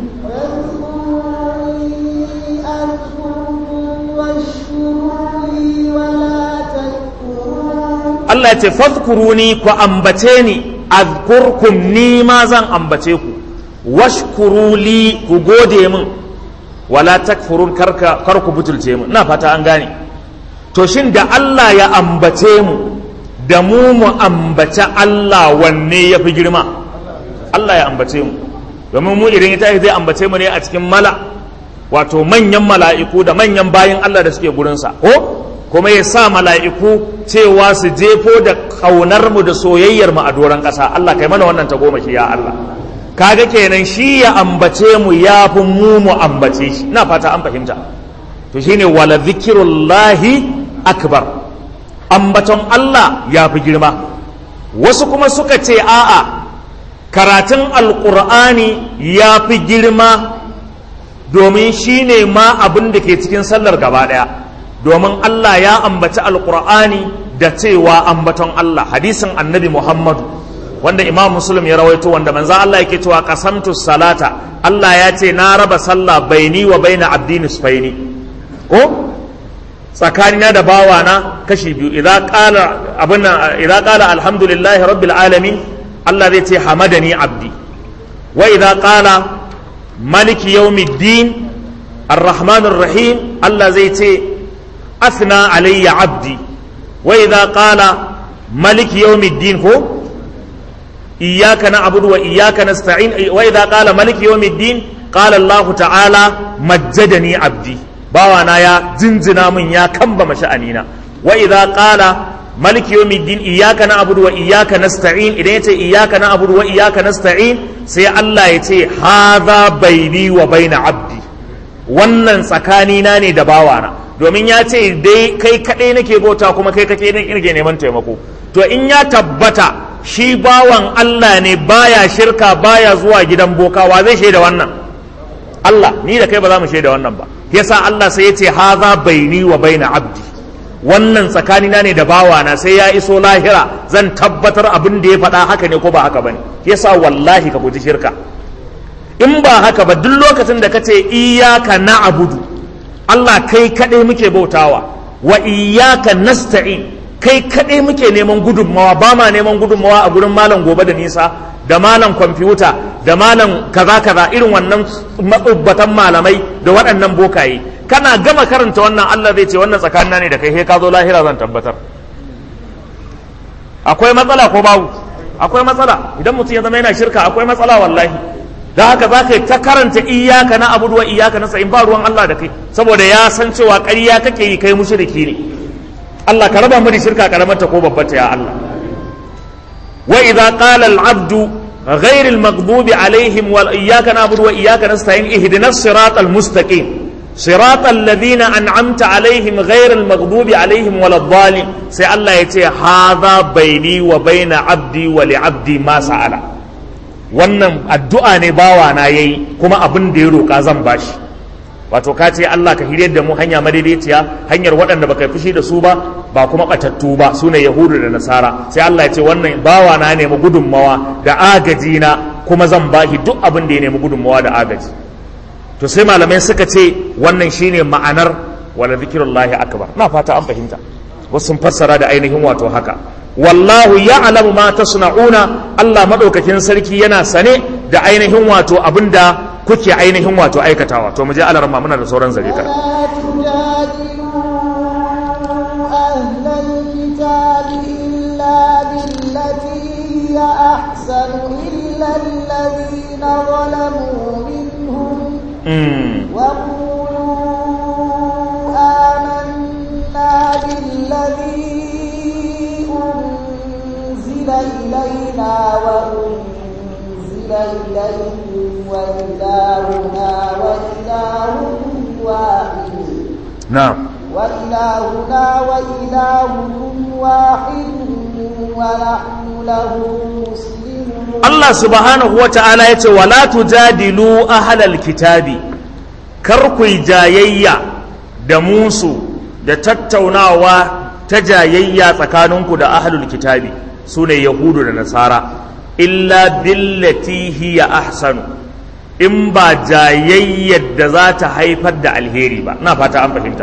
Allah ce fadhkuruni ku ambace ni azkurkum ni ma zan ambace ku washkuruli ku gode min wala takfurun kar ku butulce min ina fata an gane to shin da Allah ya ambace mu da mu ambace Allah wanne ya fi girma Allah ya ambace mu domin mu idan ita zai ambace mu ne a cikin wato manyan mala'iku da manyan bayin Allah da suke gurinsa ko kuma ya sa mala'iku cewa su jefo da kaunar mu da soyayyar mu a doron ƙasa Allah kai mana wannan tagomashi ya Allah kaga kenan shi ya ambace mu ya fi mu ambace shi ina fata an fahimta to shine wala zikrullahi akbar ambaton Allah ya fi girma wasu kuma suka ce a'a karatun alqur'ani ya fi girma domin shine ma abin da ke cikin sallar gaba daya domin Allah ya ambaci alqur'ani da cewa ambaton Allah hadisin annabi Muhammadu wanda imam muslim ya rawaito wanda manzo Allah yake cewa qasamtu salata Allah ya ce na raba sallah baini wa baina abdi nisfaini ko tsakanina da bawana kashi biyu idza qala alhamdulillahi rabbil alamin Allah zai ce hamadani abdi wa idza qala maliki yawmiddin arrahmanir rahim Allah zai ce athna alayya abdi wa idza qala maliki yawmiddin ko iyyaka na'budu wa iyyaka nasta'in wa idza qala maliki yawmiddin qala Allah ta'ala majjadani abdi bawana ya jinjina min ya kamba masha'anina wa idza qala maliki yawmiddin iyyaka na'budu wa iyyaka nasta'in idan yace iyyaka na'budu wa iyyaka nasta'in sai Allah ya ce hadha baini wa baina abdi wannan tsakanina ne da bawana domin ya ce dai kai kadai nake bauta kuma kai kake nake neman taimako to in ya tabbata shi bawan Allah ne baya shirka baya zuwa gidan boka wa zai shaida wannan Allah ni da kai ba za mu shaida wannan ba yasa Allah sai ya ce haza baini wa baina abdi wannan tsakanina ne da bawana sai ya iso lahira zan tabbatar abin da ya faɗa haka ne ko ba haka bane yasa wallahi ka guji shirka in ba haka ba duk lokacin da kace iyyaka na'budu Allah kai kadai muke bautawa wa iyyaka nasta'in kai kaɗai muke neman gudunmawa ba ma neman gudunmawa a gurin malam gobe da nisa da malam kwamfuta da malam kaza irin wannan matsubbatan malamai da waɗannan bokaye kana gama karanta wannan Allah zai ce wannan tsakanina ne da kai sai ka zo lahira zan tabbatar akwai matsala ko babu akwai matsala idan mutum ya zama yana shirka akwai matsala wallahi da haka za ka yi ta karanta iyaka na abudu wa iyaka na sa'in ba ruwan Allah da kai saboda ya san cewa ƙarya kake yi kai mushriki ne Allah ka raba mu da shirka karamarta ko babbarta ya Allah wa idza qala al-abdu ghayr al-maghdubi alaihim wa iyyaka na'budu wa iyyaka nasta'in ihdinas siratal mustaqim siratal ladina an'amta alaihim ghayr al-maghdubi alaihim waladdallin sai Allah ya ce hadha baini wa baina abdi wa li abdi ma sa'ala wannan addu'a ne bawa na yayi kuma abin da ya roka zan bashi wato ka ce Allah ka hiryar da mu hanya madaidaiciya hanyar waɗanda baka yi fushi da su ba ba kuma ɓatattu ba su ne yahudu da nasara sai Allah ya ce wannan bawa na nemi gudunmawa da agaji na kuma zan baki duk abin da ya nemi gudunmawa da agaji to sai malamai suka ce wannan shine ma'anar wala zikrullahi akbar na fata an fahimta wasu sun fassara da ainihin wato haka wallahu ya'lamu ma tasna'una Allah madaukakin sarki yana sane da ainihin wato abinda kuke ainihin wato aikatawa to mu je alarma muna da sauran zare ka وقولوا آمنا بالذي أنزل إلينا وأنزل إليكم وإلهنا وإلهكم واحد نعم وإلهنا وإلهكم واحد ونحن له مسلمون. Allah subhanahu wa ta'ala ya ce wala tujadilu ahlal kitabi, kar ku jayayya da musu da tattaunawa ta jayayya tsakaninku da ahlul kitabi sune yahudu da nasara illa billati hiya ahsanu, in ba jayayyar da za ta haifar da alheri ba. Na fata an fahimta.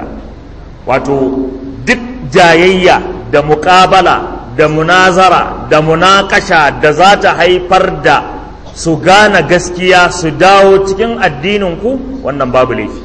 Wato duk jayayya da muƙabala da munazara da munakasha da za ta haifar da su gane gaskiya su dawo cikin addininku, wannan babu laifi.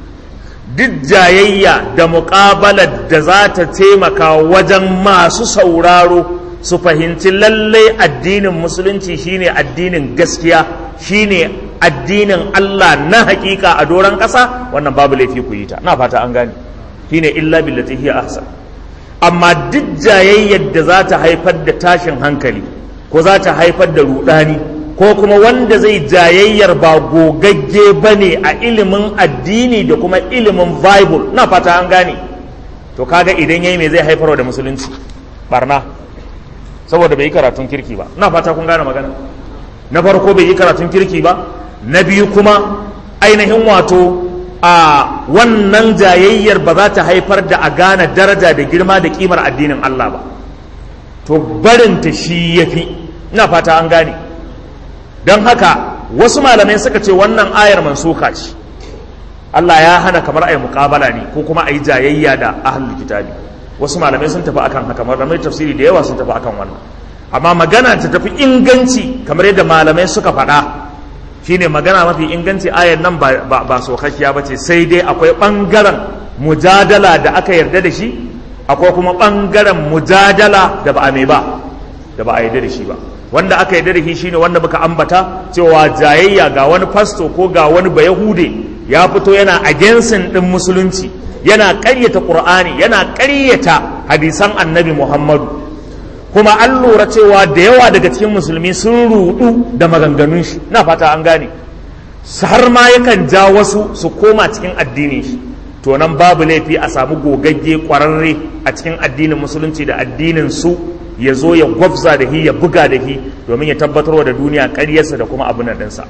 Duk jayayya da muƙabalar da za ta taimaka wajen masu sauraro su fahimci lallai addinin musulunci shine addinin gaskiya, shine addinin Allah na hakika a doron ƙasa, wannan babu laifi ku yi ta. Na fata an gane. Shine illa billati hiya ahsan. Amma duk jayayyar da za ta haifar da tashin hankali ko za ta haifar da rudani ko kuma wanda zai jayayyar ba gogagge bane a ilimin addini da kuma ilimin Bible, na fata an gane, to kaga idan yayi me zai haifarwa da musulunci? Barna, saboda bai yi karatun kirki ba. Na fata kun gane magana. Na farko bai yi karatun kirki ba, na biyu kuma ainihin wato a wannan jayayyar ba za ta haifar da a gane daraja da girma da kimar addinin Allah ba, to barinta shi yafi. Ina fata an gane. Don haka wasu malamai suka ce wannan ayar mansuka ce. Allah ya hana kamar ayi muƙabala ne ko kuma ayi jayayya da ahlul kitabi. Wasu malamai sun tafi akan haka, malamai tafsiri da yawa sun tafi akan wannan, amma magana ta tafi inganci kamar yadda malamai suka faɗa shine magana mafi inganci, ayar nan ba sokakkiya ba ce, sai dai akwai ɓangaren mujadala da aka yarda da shi, akwai kuma ɓangaren mujadala da ba a mai ba, da ba a yarda da shi ba. Wanda aka yarda da shi shine wanda muka ambata cewa jayayya ga wani fasto ko ga wani bayahude ya fito yana agensin ɗin musulunci, yana ƙaryata ƙur'ani, yana ƙaryata hadisan annabi Muhammadu, kuma an lura cewa da yawa daga cikin musulmi sun rudu da maganganun shi. Na fata an gane. Har ma yakan ja wasu su koma cikin addinin shi, to nan babu laifi a samu gogagge ƙwararre a cikin addinin musulunci da addinin su, ya zo ya gwabza da hi, ya buga da hi, domin ya tabbatarwa da duniya ƙaryarsa da kuma abin nan ɗinsa.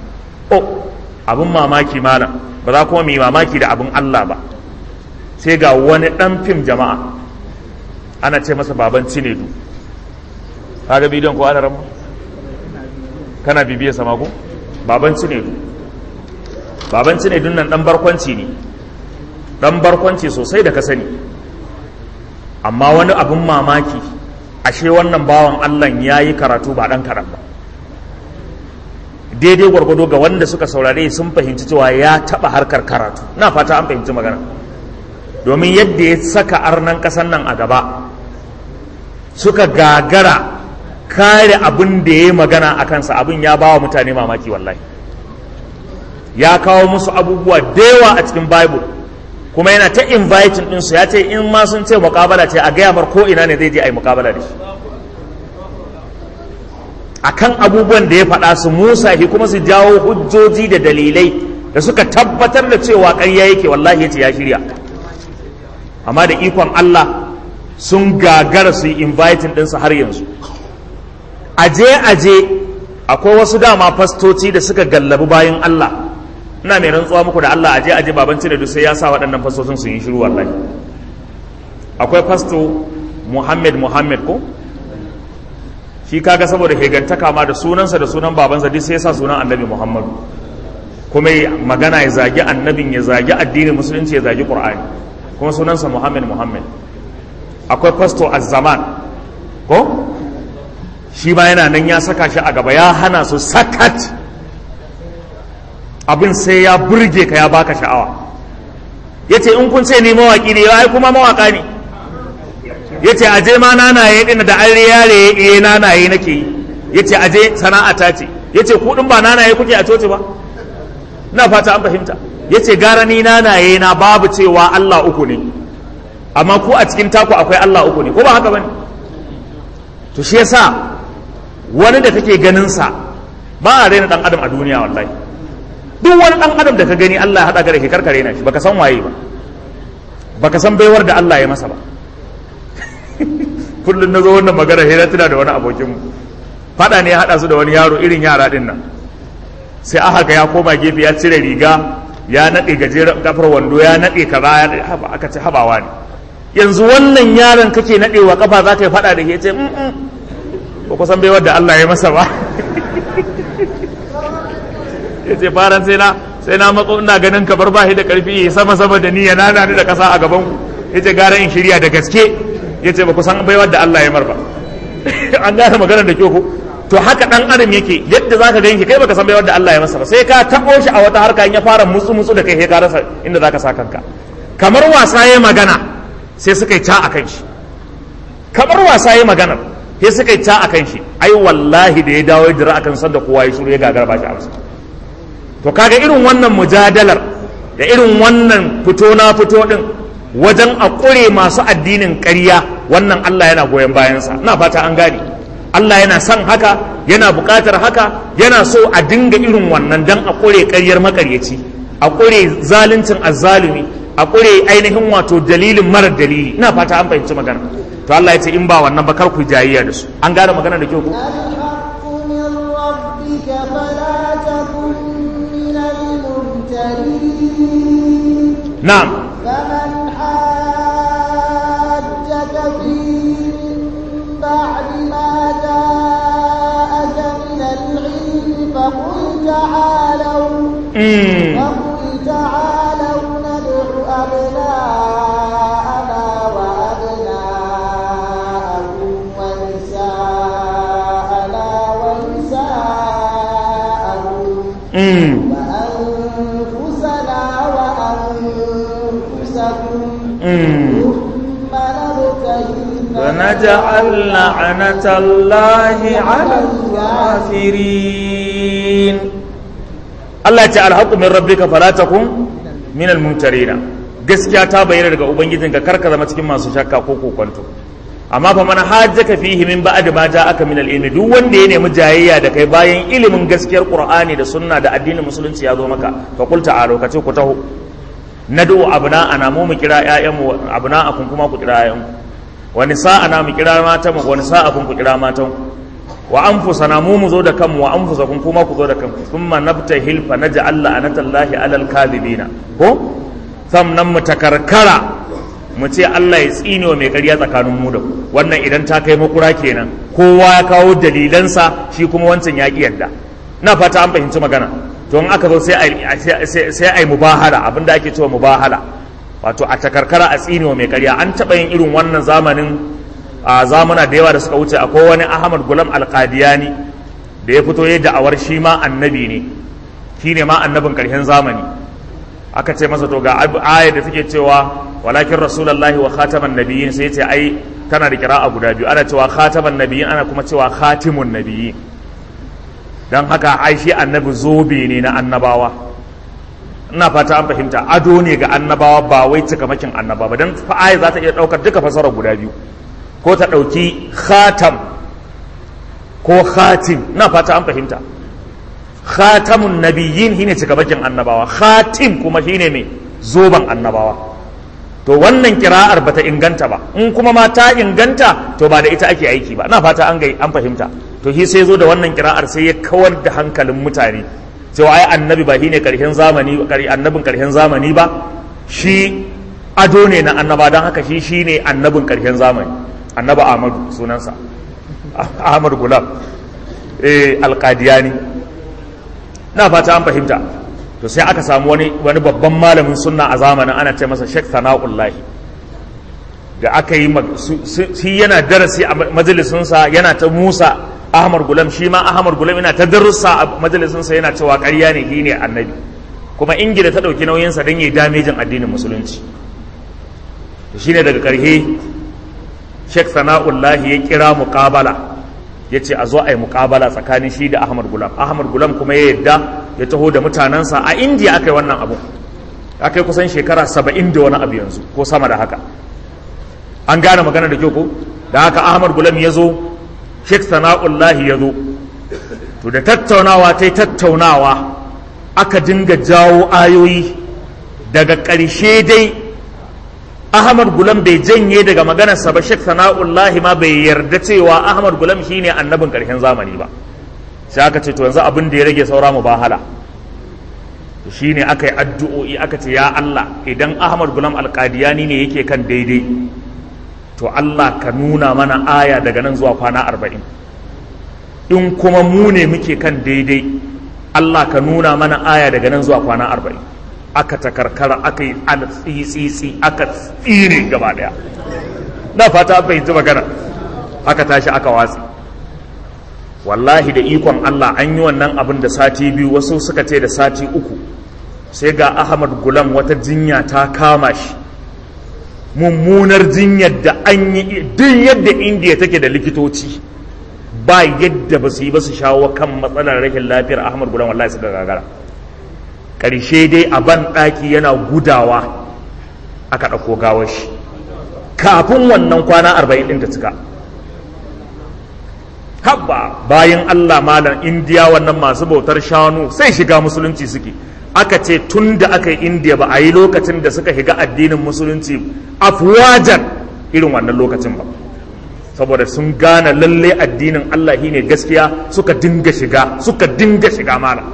Abin mamaki malam, ba za kuma mai mamaki da abin Allah ba, sai ga wani ɗan fim jama'a ana ce masa baban Cinedu. Kaga bidiyon ko ana ramma? Kana bibiyar sama ko? Baban Cinedu. Baban Cinedu nan dan barkwanci ne. Dan barkwanci sosai da ka sani. Amma wani abin mamaki, ashe wannan bawan Allah yayi karatu ba dan karam ba. Daidai gwargwado ga wanda suka saurare sun fahimci cewa ya taba harkar karatu. Na fata an fahimci magana. Domin yadda ya saka arnan kasan nan a gaba, suka gagara kare abin da ya yi magana a kansa, abin ya ba wa mutane mamaki wallahi. Ya kawo musu abubuwa da yawa a cikin Bible, kuma yana ta inviting ɗinsu, ya ce in ma sun ce muƙabala ce a gaya mar ko ina ne zai je a yi muƙabala da shi a kan abubuwan da ya faɗa, su musa shi kuma su jawo hujjoji da dalilai da suka tabbatar da cewa ƙarya yake. Wallahi ya ce ya shirya, amma da ikon Allah sun gagara su yi inviting ɗinsu har yanzu. Aje akwai wasu dama fastoci da suka gallabi bayan Allah. Ina mai rantsuwa muku da Allah, aje baban Cinedu sai ya sa waɗannan fastocin su yi shiru wallahi. Akwai fasto Muhammad ko shi kaga saboda hegantaka ma da sunansa da sunan babansa duk sai ya sa sunan annabi Muhammadu, kuma magana ya zagi annabin, ya zagi addinin musulunci, ya zagi Qur'ani, kuma sunansa Muhammad. Akwai fasto Az-Zaman ko shi ba yana nan ya saka shi a gaba, ya hana su sakat, abin sai ya burge ka, ya baka sha'awa. Ya ce in kun ce ni mawaƙi ne, ya kuma mawaƙa ne. Ya ce aje ma nanaye ɗina da an yare nanaye nake yi. Ya ce aje sana'ata ce. Ya ce kuɗin ba nanaye kuke a coci ba. Na fata an fahimta. yace gara ni nanaye na babu cewa Allah uku ne, amma ku a cikin taku akwai Allah uku ne, ko ba haka bane? To shi yasa wani da kake ganin sa ba a raina dan adam a duniya wallahi. Duk wani dan adam da ka gani Allah ya hada ka da ke karkare na shi, baka san waye ba, baka san baiwar da Allah ya masa ba. Kullun nazo wannan magana sai na tuna da wani abokin mu, fada ne ya hada su da wani yaro irin yara din nan, sai aka ga ya koma gefe ya cire riga ya nade gajeren kafar wando ya nade kaza ya haba, aka ce habawa ne yanzu wannan yaron kake nadewa kafa za ka yi fada da ke ce ba ku san baiwar da Allah ya masa ba. Ya ce faran sai na matso ina ganin kabar ba shi da karfi sama sama da ni ya nana ni da kasa a gaban ku. Ya ce gara in shirya da gaske. Ya ce ba ku san baiwar da Allah ya mar ba. An gane maganar da kyau ko? To haka dan adam yake, yadda zaka ga yanki kai baka san baiwar da Allah ya masa ba, sai ka tabo shi a wata harka in ya fara mutsu da kai sai ka rasa inda zaka sa kanka. Kamar wasa yayi magana sai suka yi ta akan shi. Kamar wasa yayi magana sai suka yi ta akan shi. Ai wallahi da ya dawo ya dira akan san da kowa ya shiru ya gagara ba shi amsa. To kaga irin wannan mujadalar da irin wannan fito na fito din wajen a kure masu addinin ƙarya, wannan Allah yana goyon bayansa. Ina fata an gane. Allah yana son haka, yana buƙatar haka, yana so a dinga irin wannan dan a kure ƙaryar maƙaryaci, a kure zaluncin azzalumi, a kure ainihin wato dalilin marar dalili. Ina fata an fahimci magana. To Allah ya ce in ba wannan ba kar ku jayayya da su. An gane magana da kyau ko? Na'am. فمن حاجك فيه من بعد ما جاءك من العلم فقل تعالوا ندع أبناءنا وأبناءكم ونساءنا ونساءكم وأنفسنا وأنفسكم ثم نبتهل فنجعل لعنة الله على الكافرين. Allah ya ce alhaqqu min rabbika fala takun min almumtarina. Gaskiya ta bayyana daga ubangijinka karka zama cikin masu shakka ko kokonto. Amma fa man hajjaka fihi min ba'd ma ja'aka min al-ilmi, duk wanda ya nemi jayayya da kai bayan ilimin gaskiyar Qur'ani da sunna da addinin musulunci ya zo maka, fa qul ta'alu, ka ce ku taho. Nad'u abna'ana, mu kira ƴaƴanmu, abna'akum kuma ku kira ƴaƴanku. Wa nisa'ana, mu kira matanmu, wa nisa'akum ku kira matanku. Wa anfusana, mu zo da kanmu, wa anfusakum kuma ku zo da kanku. Thumma nabtahil fa naj'al la'natallahi 'alal kadhibina. Ko sannan mu takarkara mu ce Allah ya tsine wa mai ƙarya tsakanin mu da ku. Wannan idan ta kai makura kenan, kowa ya kawo dalilansa, shi kuma wancan ya ki yadda. Na fata an fahimci magana. To in aka zo sai ai mubahala, abinda ake cewa mubahala, wato a takarkara a tsine wa mai ƙarya. An taɓa yin irin wannan zamanin, a zamana da yawa da suka wuce. Akwai wani Ahmad Gulam Al-Qadiyani da ya fito ya da'awar shi ma annabi ne, shi ne ma annabin ƙarshen zamani. Aka ce masa to ga ayar da take cewa walakin rasulullahi wa khataman nabiyyin, sai ce ai tana da kira'a guda biyu, ana cewa khataman nabiyyin, ana kuma cewa khatimun nabiyyin. Dan haka ai shi annabi zobe ne na annabawa. Ina fata an fahimta, ado ne ga annabawa ba wai cikamakin annabawa ba. Dan ayar za ta iya ɗaukar duka fasarar guda biyu, ko ta ɗauki khatam ko khatim. Na fata an fahimta. Khatamun nabiyyin shine cikamakin annabawa, khatim kuma shine mai zoban annabawa. To wannan kira'ar bata inganta ba, in kuma ma ta inganta to ba da ita ake aiki ba. Na fata an fahimta. To shi sai zo da wannan kira'ar sai ya kawar da hankalin mutane cewa ai annabi ba shine karshen zamani, annabin karshen zamani ba, shi ado ne na annaba, don haka shi shine annabin karshen zamani. Annabi Ahmadu sunansa, Ahmad Gulam Al-Qadiyani. Na fata an fahimta. To sai aka samu wani babban malamin sunna a zamanin, ana ce masa Sheikh Sana'ullahi, da aka yi shi yana darasi a majalisinsa, yana ta Musa Ahmad Gulam, shi ma Ahmad Gulam yana ta darussa a majalisinsa, yana cewa ƙarya ne shi ne annabi, kuma Ingila ta ɗauki nauyinsa don yi damejin addinin musulunci. Shi ne daga ƙarshe Sheikh Sana'ullahi ya kira muƙabala, ya ce a zo a yi muƙabala tsakanin shi da Ahmad Gulam. Ahmad Gulam kuma ya yadda, ya taho da mutanensa. A Indiya aka yi wannan abu, akai kusan shekara 70 da wani abu yanzu ko sama da haka. An gane magana da kyau ko? Da haka Ahmad Gulam ya zo, Sheikh Sana'ullahi ya zo, to da tattaunawa ta yi tattaunawa aka dinga jawo ayoyi, daga ƙarshe dai Ahmad Gulam bai janye daga maganarsa ba, Sheikh Sana'ullahi ma bai yarda cewa Ahmad Gulam shine annabin ƙarshen zamani ba. Sai aka ce to yanzu abin da ya rage saura mu bahala. Shi ne aka yi addu'o'i aka ce ya Allah idan Ahmad Gulam Al-Qadiyani ne yake kan daidai, to Allah ka nuna mana aya daga nan zuwa kwana 40. In kuma mu ne muke kan daidai, Allah ka nuna mana aya daga nan zuwa kwana 40. Aka takarkara, aka yi altsitsitsi, aka tsire gaba daya. Na fata an fahimci magana. Aka tashi aka watsi. Wallahi da ikon Allah an yi wannan abin da sati 2, wasu suka ce da sati 3. Sai ga Ahmad Gulam wata jinya ta kama shi. Mummunar jinyar da an yi duk yadda Indiya take da likitoci, ba yadda ba su yi ba su shawo kan matsalar rashin lafiyar Ahmad Gulam, wallahi suka gagara. Ƙarshe dai a ban ɗaki yana gudawa aka ɗauko gawar shi kafin wannan kwana 40 ɗin ta cika. Habba bayan Allah malam Indiya wannan masu bautar shanu sai shiga musulunci suke. Aka ce tun da aka yi Indiya ba a yi lokacin da suka shiga addinin musulunci afwajan irin wannan lokacin ba, saboda sun gane lalle addinin Allah shine gaskiya, suka dinga shiga malam.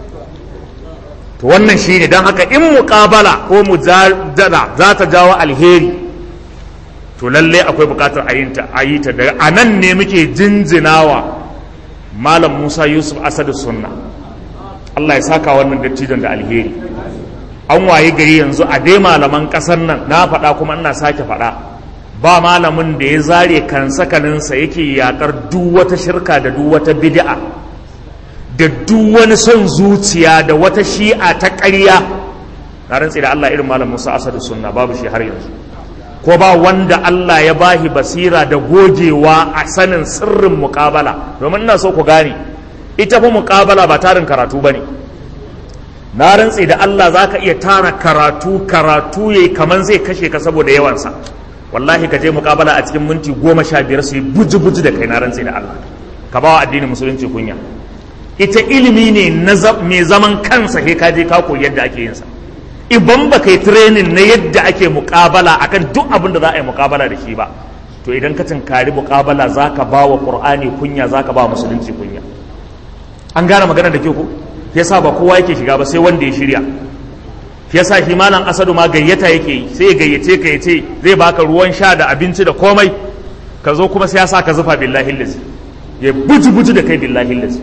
To wannan shine dan haka in muqabala ko mujadala za ta jawo alheri, to lalle akwai bukatar a yi ta da anan ne muke jinjinawa malam Musa Yusuf Asadu Sunna. Allah ya saka wannan dattijon da alheri. An waye gari yanzu a dai malaman ƙasar nan, na faɗa kuma ina sake faɗa, ba malamin da ya zare kansakaninsa yake yakar duk wata shirka da duk wata bid'a da duk wani son zuciya da wata shi'a ta ƙarya, na rantsi da Allah irin malam Musa Asadu Sunna babu shi har yanzu. Ko ba wanda Allah ya bahi basira da gogewa a sanin sirrin muƙabala, domin ina so ku gane ita fa muƙabala ba tarin karatu bane. Na rantsi da Allah zaka iya tara karatu yayi kaman zai kashe ka saboda yawansa. Wallahi ka je muƙabala a cikin minti 15 su yi buji-buji da kai, na rantsi da Allah. Ka bawa addinin musulunci kunya. Ita ilimi ne mai zaman kansa, sai ka je ka koyi yadda ake yin sa. Idan ba kai training na yadda ake muƙabala akan duk abin da za a yi muƙabala da shi ba, to idan ka tinkari muƙabala zaka bawa Qur'ani kunya, zaka bawa musulunci kunya. An gane magana da ke ku? Yasa ba kowa yake shiga ba sai wanda ya shirya. Yasa shi malam Asadu ma gayyata yake yi, sai ya gayyace ka yace zai baka ruwan sha da abinci da komai, ka zo kuma sai ya saka zufa billahi lazi, ya buji da kai billahi lazi.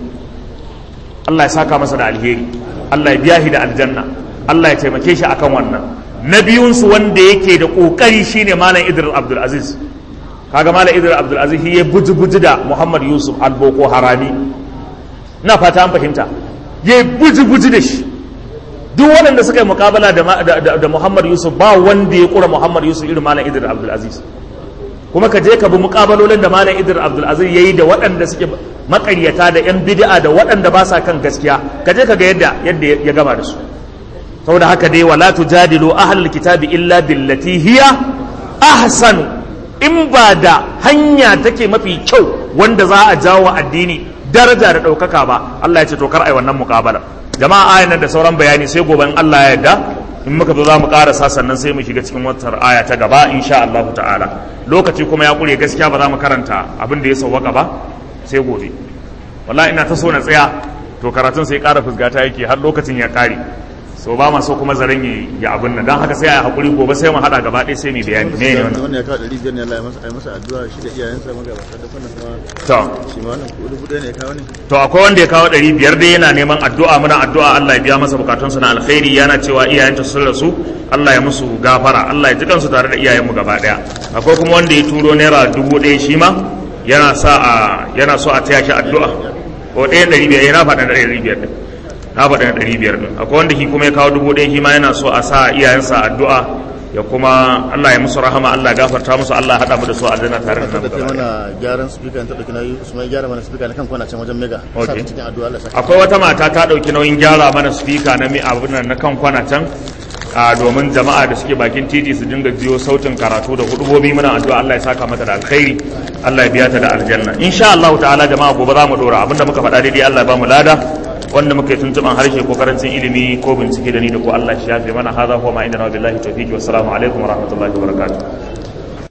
Allah ya saka masa da alheri, Allah ya biya shi da aljanna, Allah ya taimake shi akan wannan. Na biyun su wanda yake da kokari shine malam Idris Abdul Aziz. Kaga malam Idris Abdul Aziz ya buji da Muhammad Yusuf Al-Boko Harami. Na fata an fahimta, ya buji da shi. Duk waɗanda suka yi mukabala da Muhammad Yusuf ba wanda ya kura Muhammad Yusuf irin malam Idris Abdul Aziz. Kuma ka je ka bi mukabalolin da malam Idris Abdul Aziz yayi da waɗanda suke makaryata da yan bid'a da waɗanda ba sa kan gaskiya, ka je ka ga yadda ya gama da su. Saboda haka dai wala tujadilu ahlul kitabi illa billati hiya ahsanu, in ba da hanya take mafi kyau wanda za a jawo addini daraja da ɗaukaka ba, Allah ya ce to kar ai wannan muƙabala. Jama'a ayan nan da sauran bayani sai gobe in Allah ya yarda, in muka zo za mu ƙarasa sannan sai mu shiga cikin wata aya ta gaba insha Allah ta'ala. Lokaci kuma ya ƙure gaskiya ba za mu karanta abin da ya sauwaka ba sai gobe. Wallahi ina ta so na tsaya, to karatun sai ƙara fusgata yake har lokacin ya ƙare. So ba ma so kuma zaren ya abin nan, don haka sai a haƙuri gobe sai mu haɗa gaba ɗaya sai mu bayani ne wannan. Wannan ya kawo 500 ne, Allah ya masa addu'a shi da iyayensa magabata da fannin kuma. To Shi ma wannan kuɗi ne ya kawo ne. to akwai wanda ya kawo 500 dai yana neman addu'a, muna addu'a Allah ya biya masa bukatunsa na alkhairi, yana cewa iyayenta sun rasu, Allah ya musu gafara, Allah ya ji kansu tare da iyayenmu gaba ɗaya. Akwai kuma wanda ya turo naira 1000 shi ma yana so a taya shi addu'a, ko 1,500 yana faɗa da 500 ɗin. Na faɗa 500 ɗin. Akwai wanda shi kuma ya kawo 1000 shi ma yana so a sa iyayensa addu'a, ya kuma Allah ya musu rahama, Allah ya gafarta musu, Allah ya haɗa mu da su a aljanna tare da Da mana gyaran speaker ta dauki nauyi, Usman gyara mana speaker na kan kwana can wajen mega. Sa cikin addu'a Allah saka. Akwai wata mata ta ɗauki nauyin gyara mana speaker na abin nan na kan kwana can, domin jama'a da suke bakin titi su dinga jiyo sautin karatu da hudubobi. Muna addu'a Allah ya saka mata da alkhairi, Allah ya biya ta da aljanna. Insha Allah ta'ala jama'a gobe za mu dora abinda muka faɗa daidai Allah ya ba mu lada, wanda muka yi tuntuban harshe ko karancin ilimi ko bincike da ni da ko Allah shi yafe mana. Hadha huwa ma indana, billahi tawfiqi, wassalamu alaikum wa rahmatullahi wa barakatuh.